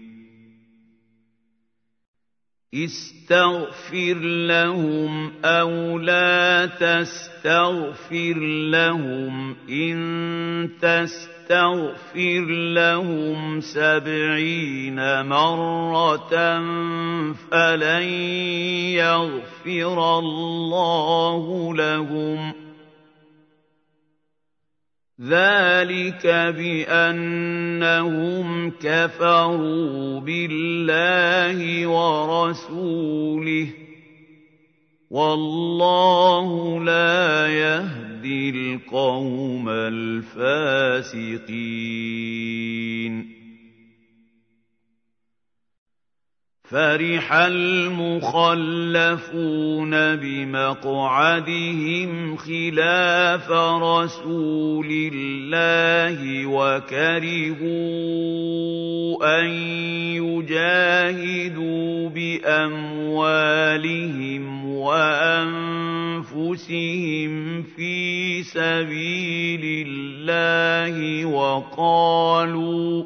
S1: اسْتَغْفِرْ لَهُمْ أَوْ لَا تَسْتَغْفِرْ لَهُمْ إِن تَسْتَغْفِرْ لَهُمْ سَبْعِينَ مَرَّةً فَلَن يَغْفِرَ اللَّهُ لَهُمْ ۚ ذلك بأنهم كفروا بالله ورسوله والله لا يهدي القوم الفاسقين فرح المخلفون بمقعدهم خلاف رسول الله وكرهوا أن يجاهدوا بأموالهم وأنفسهم في سبيل الله وقالوا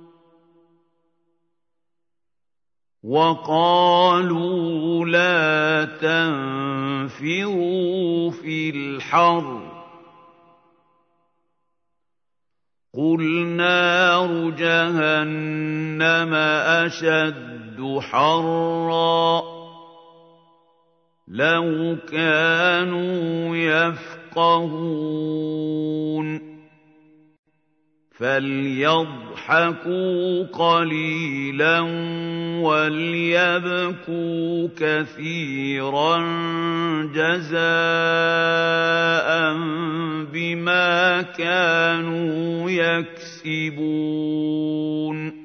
S1: وقالوا لا تنفروا في الحر قل نار جهنم أشد حرا لو كانوا يفقهون فليضحكوا قليلا وليبكوا كثيرا جزاء بما كانوا يكسبون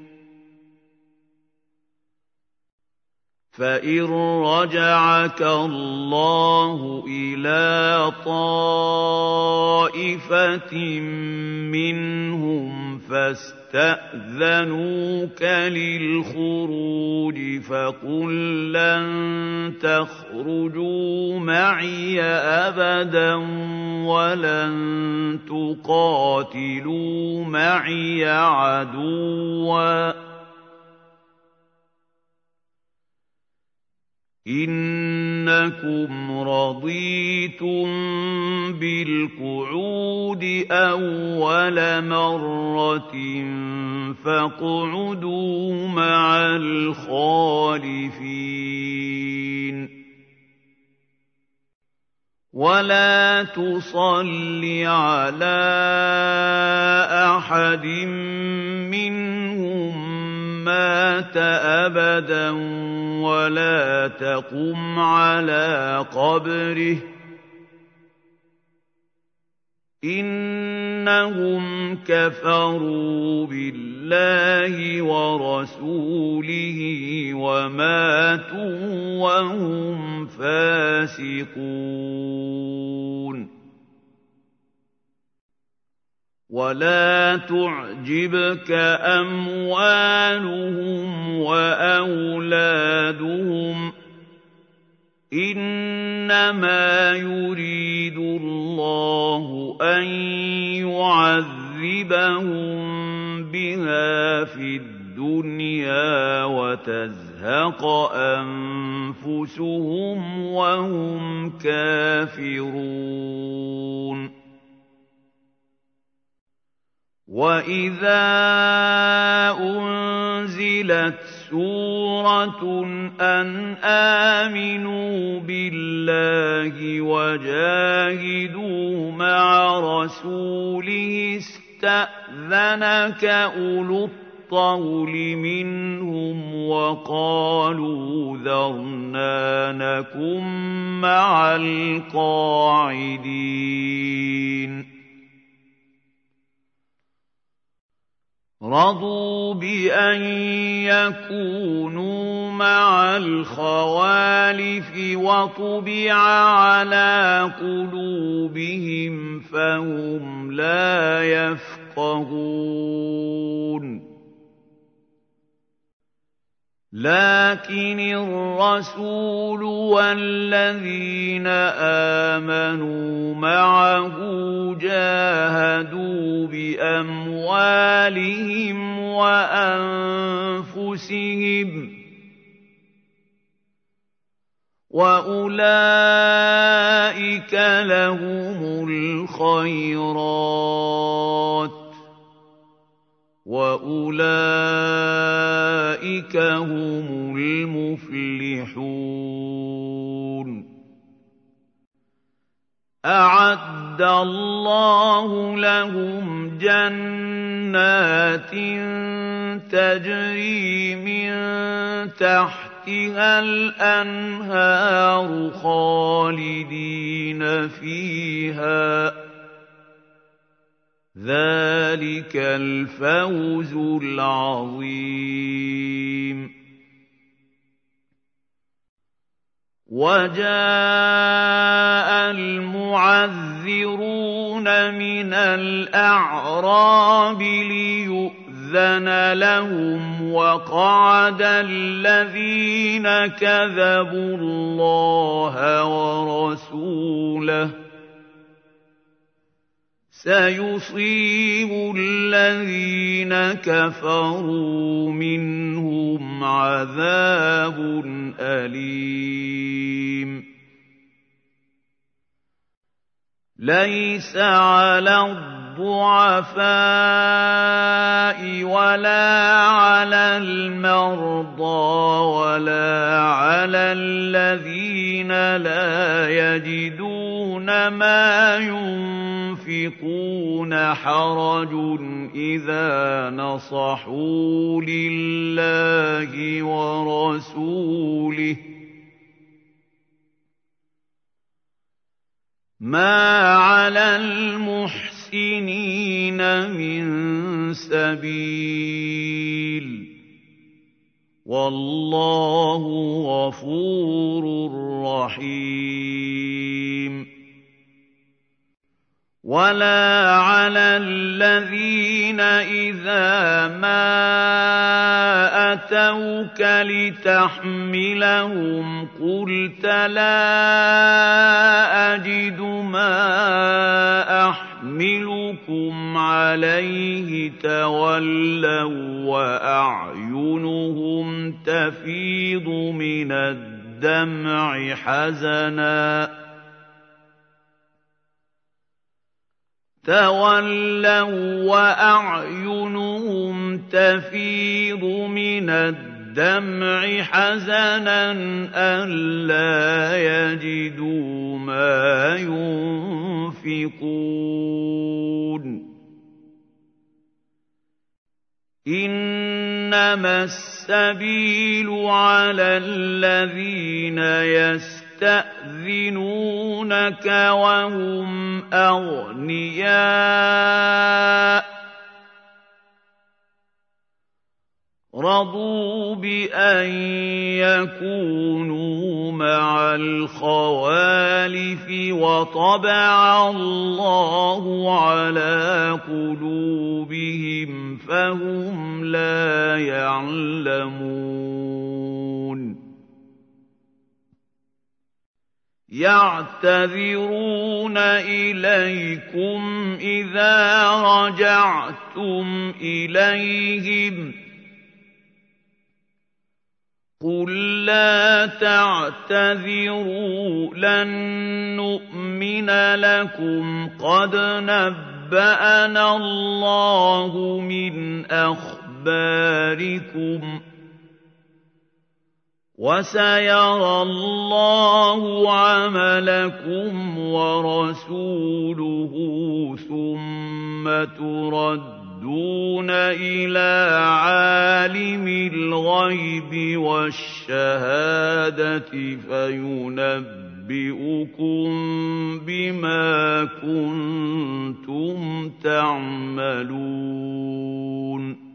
S1: فإن رجعك الله إلى طائفة منهم فاستأذنوك للخروج فقل لن تخرجوا معي أبدا ولن تقاتلوا معي عدوا إنكم رضيتم بالقعود أول مرة فاقعدوا مع الخالفين ولا تصل على أحد منهم مات أبدا ولا تقم على قبره إنهم كفروا بالله ورسوله وماتوا وهم فاسقون ولا تعجبك أموالهم وأولادهم إنما يريد الله أن يعذبهم بها في الدنيا وتزهق أنفسهم وهم كافرون وَإِذَا أُنزِلَتْ سُورَةٌ أَنْ آمِنُوا بِاللَّهِ وَجَاهِدُوا مَعَ رَسُولِهِ اسْتَأْذَنَكَ أُولُو الطَّوْلِ مِنْهُمْ وَقَالُوا ذَرْنَا نَكُن مَّعَ الْقَاعِدِينَ رضوا بأن يكونوا مع الخوالف وطبع على قلوبهم فهم لا يفقهون لكن الرسول والذين آمنوا معه جاهدوا بأموالهم وأنفسهم وأولئك لهم الخيرات وأولئك هم المفلحون أعد الله لهم لهم جنات تجري من تحتها الأنهار خالدين فيها ذلك الفوز العظيم وجاء المعذرون من الأعراب ليؤذن لهم وقعد الذين كذبوا الله ورسوله سيصيب الذين كفروا منهم عذاب أليم ليس على الضعفاء ولا على المرضى ولا على الذين لا يجدون ما ينفقون حرج إذا نصحوا لله ورسوله ما على المحسنين من سبيل والله غفور رحيم ولا على الذين إذا ما أتوك لتحملهم قلت لا أجد ما أحملكم عليه تولوا وأعينهم تفيض من الدمع حزناً تولوا وأعينهم تفيض من الدمع حزنا ألا يجدوا ما ينفقون إنما السبيل على الذين يستطيعون يستأذنونك وهم أغنياء رضوا بأن يكونوا مع الخوالف وطبع الله على قلوبهم فهم لا يعلمون يعتذرون إليكم إذا رجعتم إليهم قل لا تعتذروا لن نؤمن لكم قد نبأنا الله من أخباركم وسيرى الله عملكم ورسوله ثم تردون إلى عالم الغيب والشهادة فينبئكم بما كنتم تعملون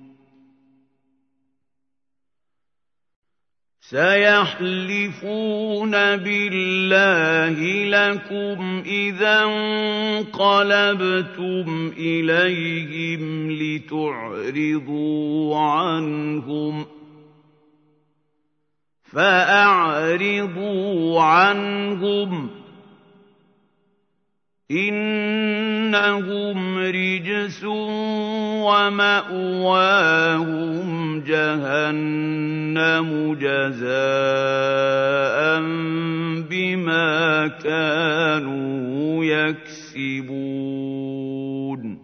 S1: سيحلفون بالله لكم إذا انقلبتم إليهم لتعرضوا عنهم فأعرضوا عنهم إنهم رجس ومأواهم جهنم جزاء بما كانوا يكسبون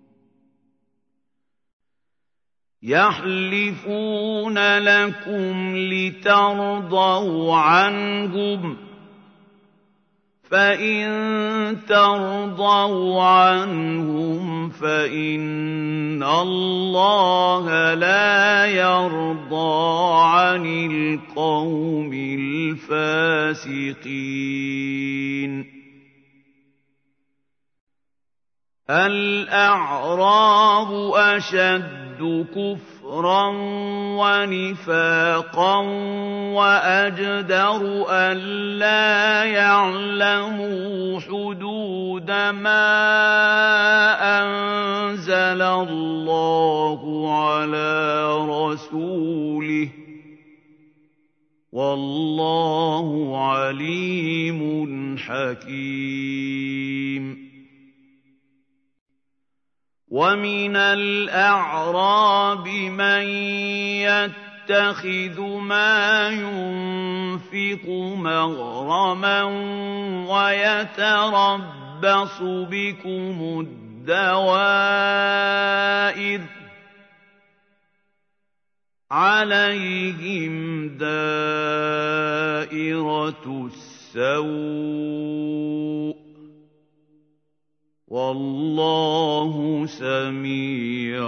S1: يحلفون لكم لترضوا عنهم فإن ترضوا عنهم فإن الله لا يرضى عن القوم الفاسقين. الأعراب أشد كفرا ونفاقا وأجدر ألا يعلموا حدود ما أنزل الله على رسوله والله عليم حكيم. ومن الأعراب من يتخذ ما ينفق مغرما ويتربص بكم الدوائر عليهم دائرة السوء والله سميع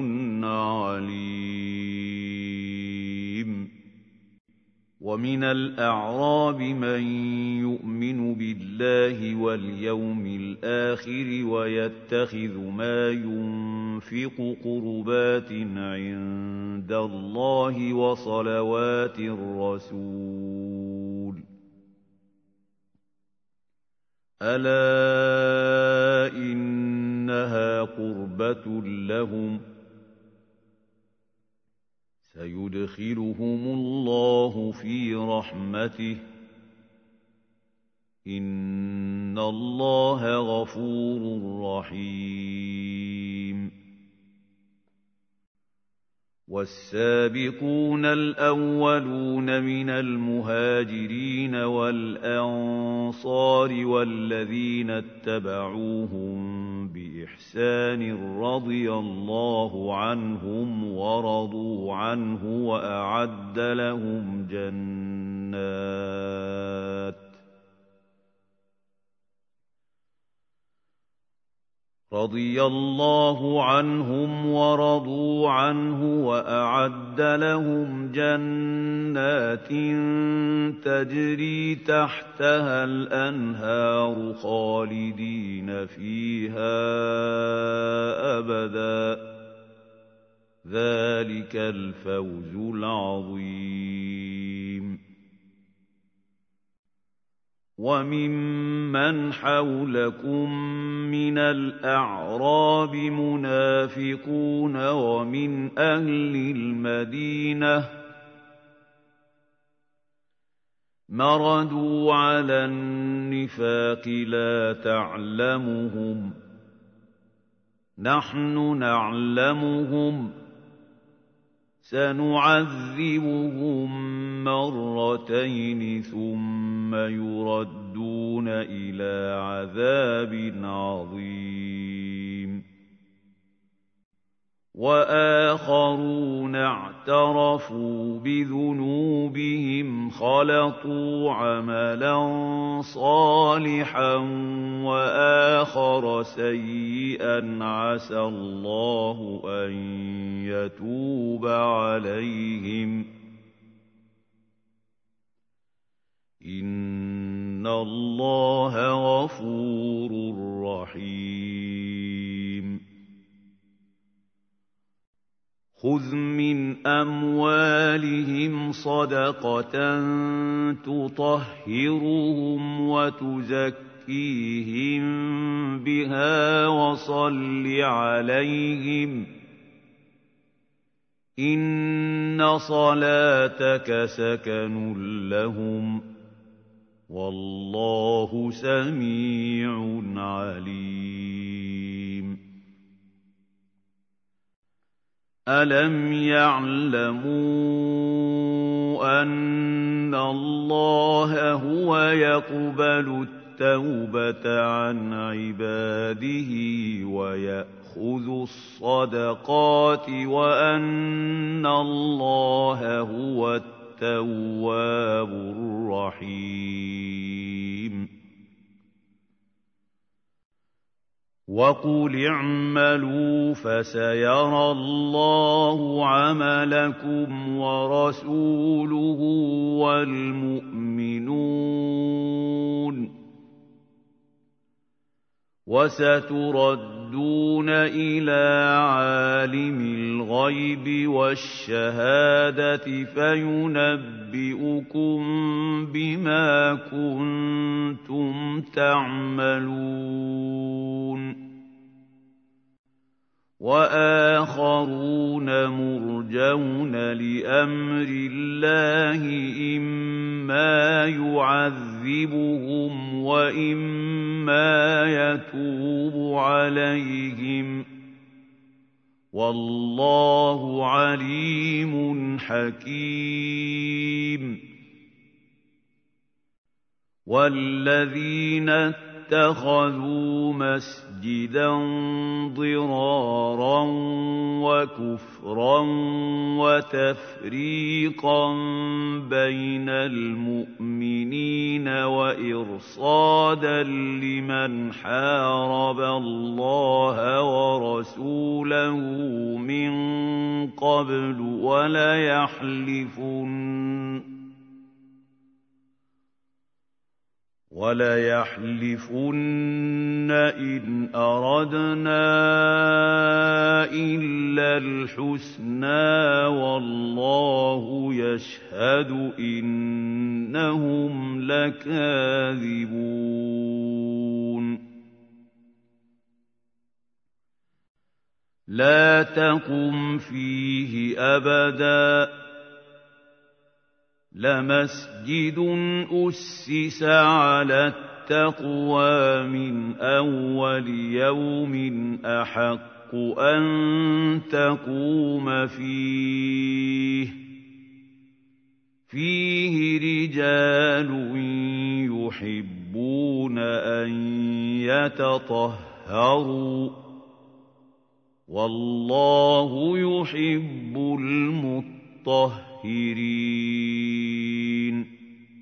S1: عليم. ومن الأعراب من يؤمن بالله واليوم الآخر ويتخذ ما ينفق قربات عند الله وصلوات الرسول ألا إنها قربة لهم سيدخلهم الله في رحمته إن الله غفور رحيم. والسابقون الأولون من المهاجرين والأنصار والذين اتبعوهم بإحسان رضي الله عنهم ورضوا عنه وأعد لهم جنات رضي الله عنهم ورضوا عنه وأعد لهم جنات تجري تحتها الأنهار خالدين فيها أبدا ذلك الفوز العظيم. وممن حولكم من الأعراب منافقون ومن أهل المدينة مردوا على النفاق لا تعلمهم نحن نعلمهم سنعذبهم مرتين ثم يردون إلى عذاب عظيم. وآخرون اعترفوا بذنوبهم خلطوا عملا صالحا وآخر سيئا عسى الله أن يتوب عليهم إن الله غفور رحيم. خذ من أموالهم صدقة تطهرهم وتزكيهم بها وصل عليهم إن صلاتك سكن لهم والله سميع عليم. ألم يعلموا أن الله هو يقبل التوبة عن عباده ويأخذ الصدقات وأن الله هو التواب الرحيم. وَقُلِ اعْمَلُوا فَسَيَرَى اللَّهُ عَمَلَكُمْ وَرَسُولُهُ وَالْمُؤْمِنُونَ وَسَتُرَدُّونَ إِلَىٰ عَالِمِ الْغَيْبِ وَالشَّهَادَةِ فَيُنَبِّئُكُم بِمَا كُنتُمْ تَعْمَلُونَ وَآخَرُونَ مُرْجَوْنَ لِأَمْرِ اللَّهِ إِمَّا يُعَذِّبُهُمْ وَإِمَّا يَتُوبُ عَلَيْهِمْ ۗ وَاللَّهُ عَلِيمٌ حَكِيمٌ وَالَّذِينَ اتَّخَذُوا مَسْجِدًا ضِرَارًا وَكُفْرًا وَتَفْرِيقًا بَيْنَ الْمُؤْمِنِينَ وَإِرْصَادًا لِّمَنْ حَارَبَ اللَّهَ وَرَسُولَهُ مِن قَبْلُ وَلَيَحْلِفُنَّ وَلَيَحْلِفُنَّ إِنْ أَرَدْنَا إِلَّا الْحُسْنَىٰ وَاللَّهُ يَشْهَدُ إِنَّهُمْ لَكَاذِبُونَ لَا تَقُمْ فِيهِ أَبَدًا لَمَسْجِدٌ أُسِّسَ عَلَى التَّقْوَىٰ مِنْ أَوَّلِ يَوْمٍ أَحَقُّ أَن تَقُومَ فِيهِ ۚ فِيهِ رِجَالٌ يُحِبُّونَ أَن يَتَطَهَّرُوا ۚ وَاللَّهُ يُحِبُّ الْمُطَّهِّرِينَ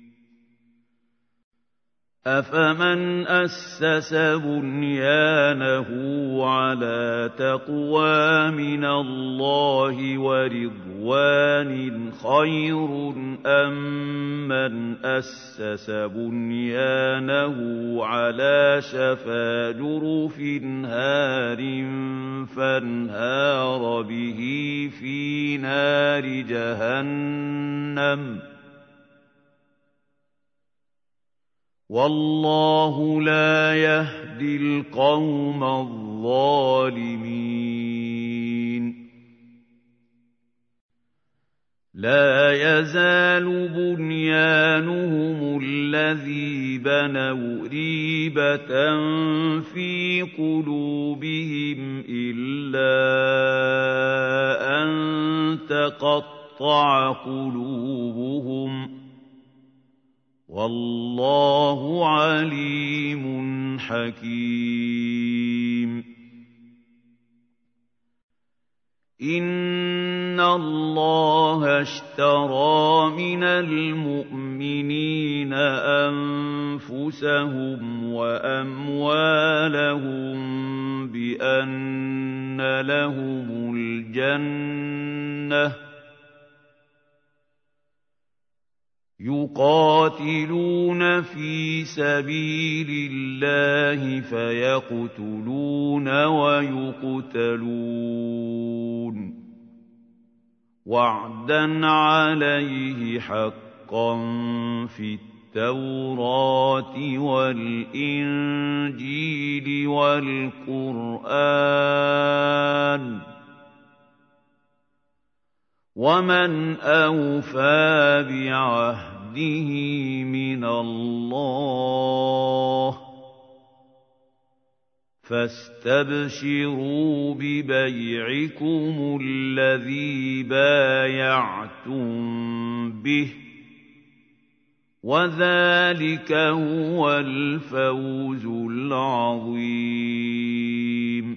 S1: أَفَمَنْ أَسَّسَ بُنْيَانَهُ عَلَىٰ تَقْوَىٰ مِنَ اللَّهِ وَرِضْوَانٍ خَيْرٌ أَم مَّنْ أَسَّسَ بُنْيَانَهُ عَلَىٰ شَفَا جُرُفٍ هَارٍ فَانْهَارَ بِهِ فِي نَارِ جَهَنَّمَ ۗ وَاللَّهُ لَا يَهْدِي الْقَوْمَ الظَّالِمِينَ لَا يَزَالُ بُنْيَانُهُمُ الَّذِي بَنَوْا رِيبَةً فِي قُلُوبِهِمْ إِلَّا أَن تَقَطَّعَ قُلُوبُهُمْ ۗ وَاللَّهُ عَلِيمٌ حَكِيمٌ إِنَّ اللَّهَ اشْتَرَىٰ مِنَ الْمُؤْمِنِينَ أَنفُسَهُمْ وَأَمْوَالَهُم بِأَنَّ لَهُمُ الْجَنَّةَ يُقَاتِلُونَ فِي سَبِيلِ اللَّهِ فَيَقْتُلُونَ وَيُقْتَلُونَ وَعْدًا عَلَيْهِ حَقًّا فِي التَّوْرَاةِ وَالْإِنجِيلِ وَالْقُرْآنِ ۚ وَمَنْ أَوْفَىٰ بِعَهْدِهِ مِنَ اللَّهِ ۚ فَاسْتَبْشِرُوا بِبَيْعِكُمُ الَّذِي بَايَعْتُم بِهِ ۚ وَذَٰلِكَ هُوَ الْفَوْزُ الْعَظِيمُ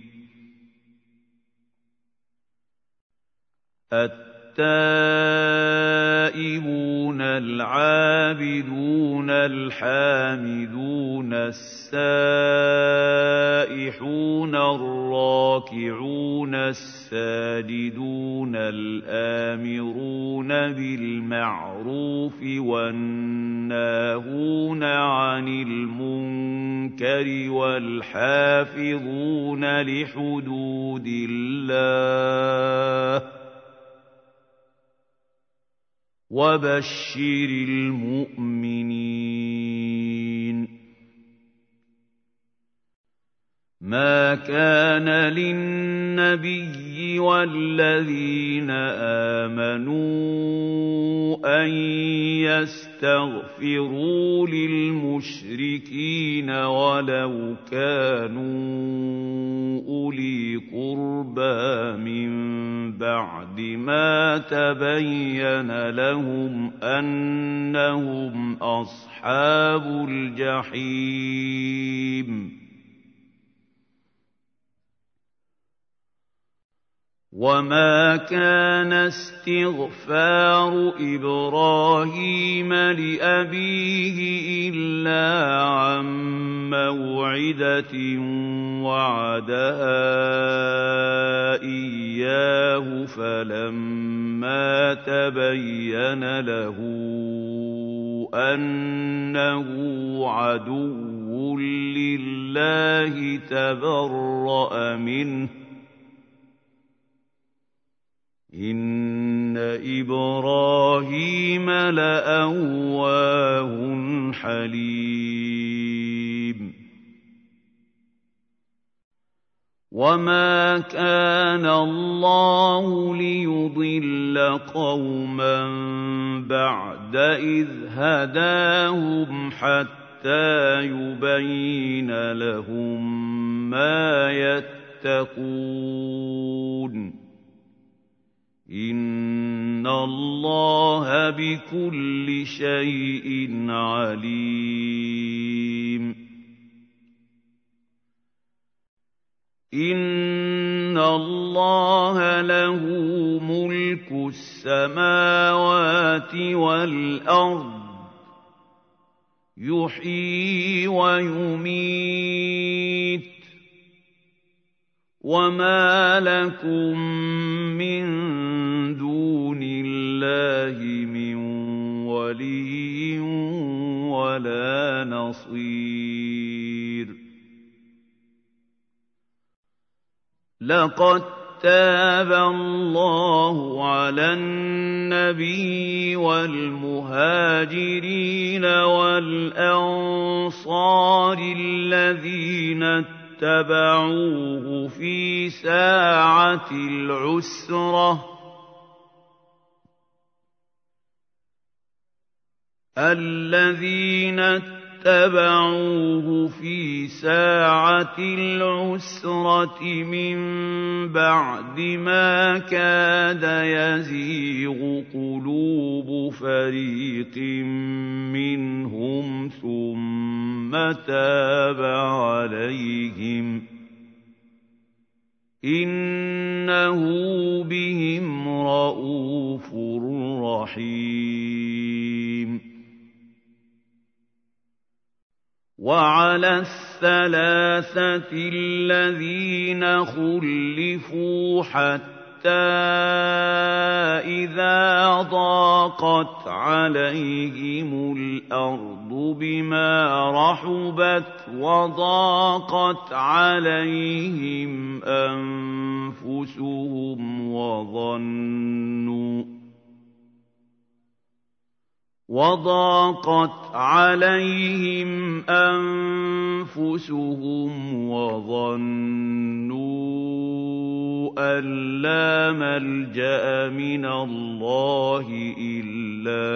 S1: التَّائِبُونَ التائبون العابدون الحامدون السائحون الراكعون الساجدون الآمرون بالمعروف والناهون عن المنكر والحافظون لحدود الله وبشر المؤمنين. ما كان للنبي والذين آمنوا أن يستغفروا للمشركين ولو كانوا أولي قربى من بعد ما تبين لهم أنهم أصحاب الجحيم. وما كان استغفار إبراهيم لأبيه إلا عن موعدة وعدها إياه فلما تبين له أنه عدو لله تبرأ منه إن إبراهيم لأواه حليم. وما كان الله ليضل قوما بعد إذ هداهم حتى يبين لهم ما يتقون إن الله بكل شيء عليم. إن الله له ملك السماوات والأرض يحيي ويميت وما لكم من دون الله من ولي ولا نصير. لقد تاب الله على النبي والمهاجرين والأنصار الذين اتبعوه في ساعة العسرة الذين اتبعوه في ساعة العسرة من بعد ما كاد يزيغ قلوب فريق منهم ثم تاب عليهم إنه بهم رءوف رحيم. وعلى الثلاثة الذين خلفوا حتى إذا ضاقت عليهم الأرض بما رحبت وضاقت عليهم أنفسهم وظنوا وضاقت عليهم أنفسهم وظنوا أن لا ملجأ من الله إلا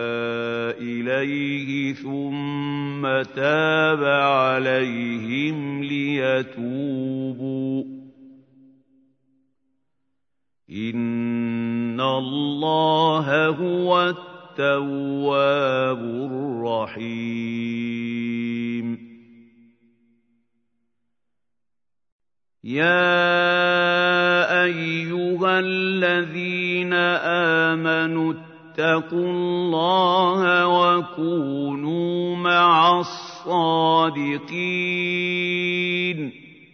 S1: إليه ثم تاب عليهم ليتوبوا إن الله هو التواب الرحيم. يا أيها الذين آمنوا واتقوا الله وكونوا مع الصادقين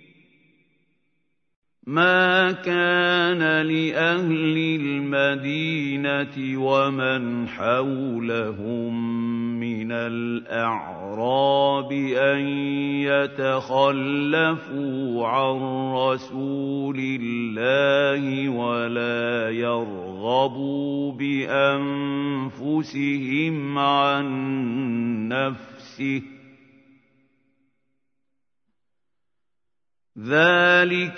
S1: ما كان لأهل المدينة ومن حولهم من الأعراب أن يتخلفوا عن رسول الله ولا يرغبوا بأنفسهم عن نفسه ذلك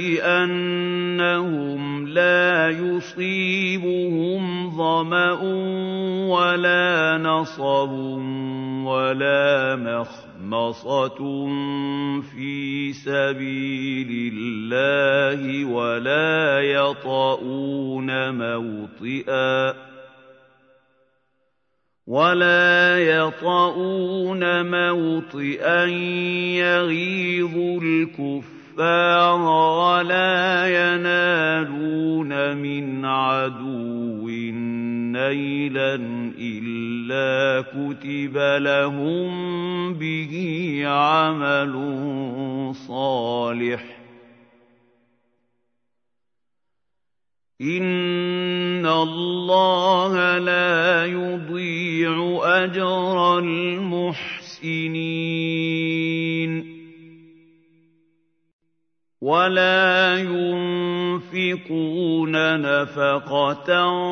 S1: بأنهم لا يصيبهم ظمأ ولا نصب ولا مخمصة في سبيل الله ولا يطؤون موطئا ولا يطؤون موطئا يغيظ الكفار ولا ينالون من عدو نيلا إلا كتب لهم به عمل صالح إن الله لا يضيع أجر المحسنين ولا ينفقون نفقة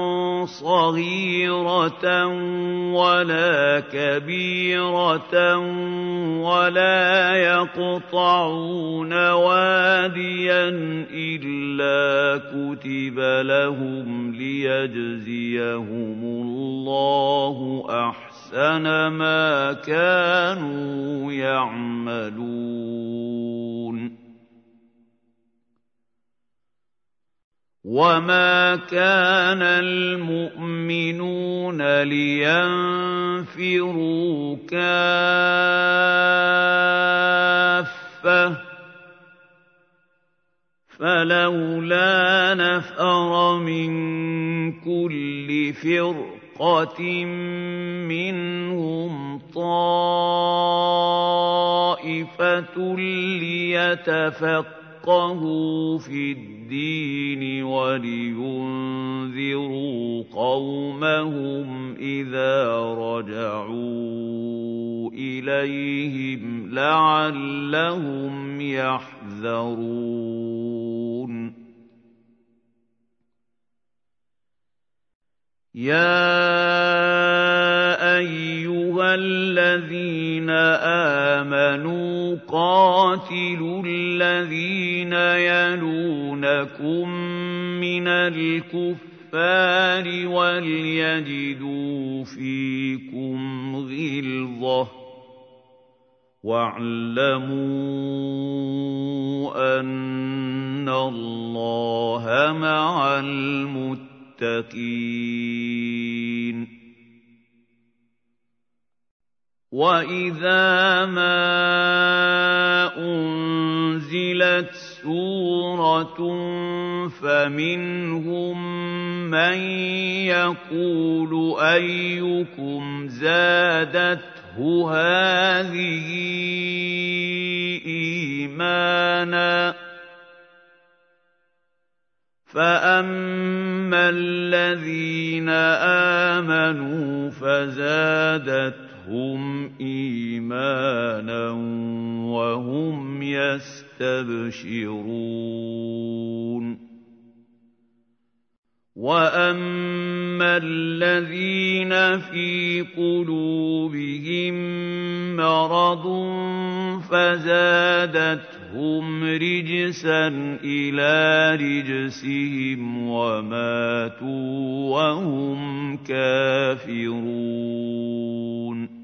S1: صغيرة ولا كبيرة ولا يقطعون واديا إلا كتب لهم ليجزيهم الله أحسن ما كانوا يعملون وما كان المؤمنون لينفروا كافة فلولا نفر من كل فرقة منهم طائفة ليتفقهوا في الدين ولينذروا قومهم إذا رجعوا إليهم لعلهم يحذرون يا أيها الذين آمنوا قاتلوا الذين يلونكم من الكفار وليجدوا فيكم غلظة واعلموا أن الله مع المتقين وَإِذَا مَا أُنزِلَتْ سُورَةٌ فَمِنْهُم مَّن يَقُولُ أَيُّكُمْ زَادَتْهُ هَٰذِهِ إِيمَانًا فَأَمَّا الَّذِينَ آمَنُوا فَزَادَتْهُمْ إِيمَانًا وَهُمْ يَسْتَبْشِرُونَ وَأَمَّا الَّذِينَ فِي قُلُوبِهِم مَّرَضٌ فَزَادَتْهُمْ رِجْسًا إِلَىٰ رِجْسِهِمْ وَمَاتُوا وَهُمْ كَافِرُونَ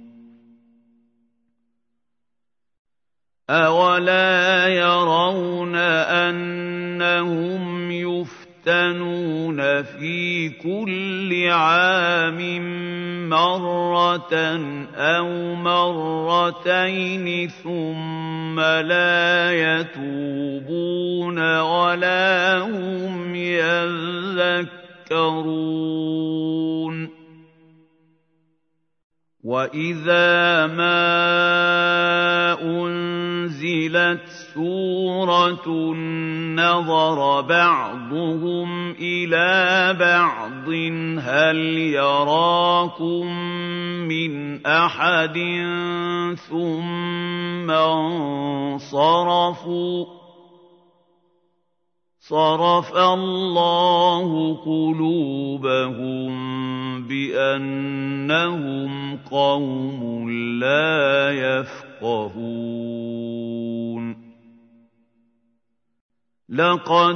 S1: أَوَلَا يَرَوْنَ أَنَّهُمْ يُفْتَنُونَ فِي كُلِّ عَامٍ مَّرَّةً أَوْ مَرَّتَيْنِ ثُمَّ لَا يَتُوبُونَ وَلَا هُمْ يَذَّكَّرُونَ وَإِذَا مَا أُنزِلَتْ سُورَةٌ نَّظَرَ بَعْضُهُمْ إِلَىٰ بَعْضٍ هَلْ يَرَاكُم مِّنْ أَحَدٍ ثُمَّ انصَرَفُوا ۚ صَرَفَ اللَّهُ قُلُوبَهُم بِأَنَّهُمْ قَوْمٌ لَّا يَفْقَهُونَ لَقَدْ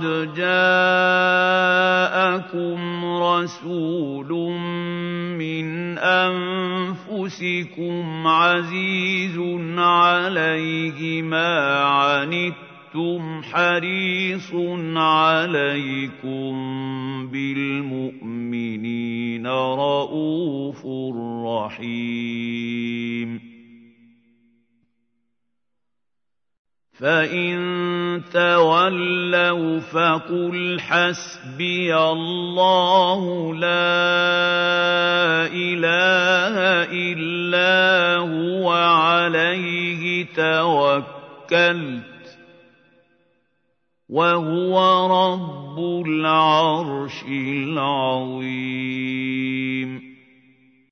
S1: جَاءَكُمْ رَسُولٌ مِّنْ أَنفُسِكُمْ عَزِيزٌ عَلَيْهِ مَا عَنِتُّمْ حَرِيصٌ عَلَيْكُم بِالْمُؤْمِنِينَ رَءُوفٌ رَّحِيمٌ فَإِن تَوَلَّوْا فَقُلْ حَسْبِيَ اللَّهُ لَا إِلَٰهَ إِلَّا هُوَ عَلَيْهِ تَوَكَّلْتُ وَهُوَ رَبُّ الْعَرْشِ الْعَظِيمِ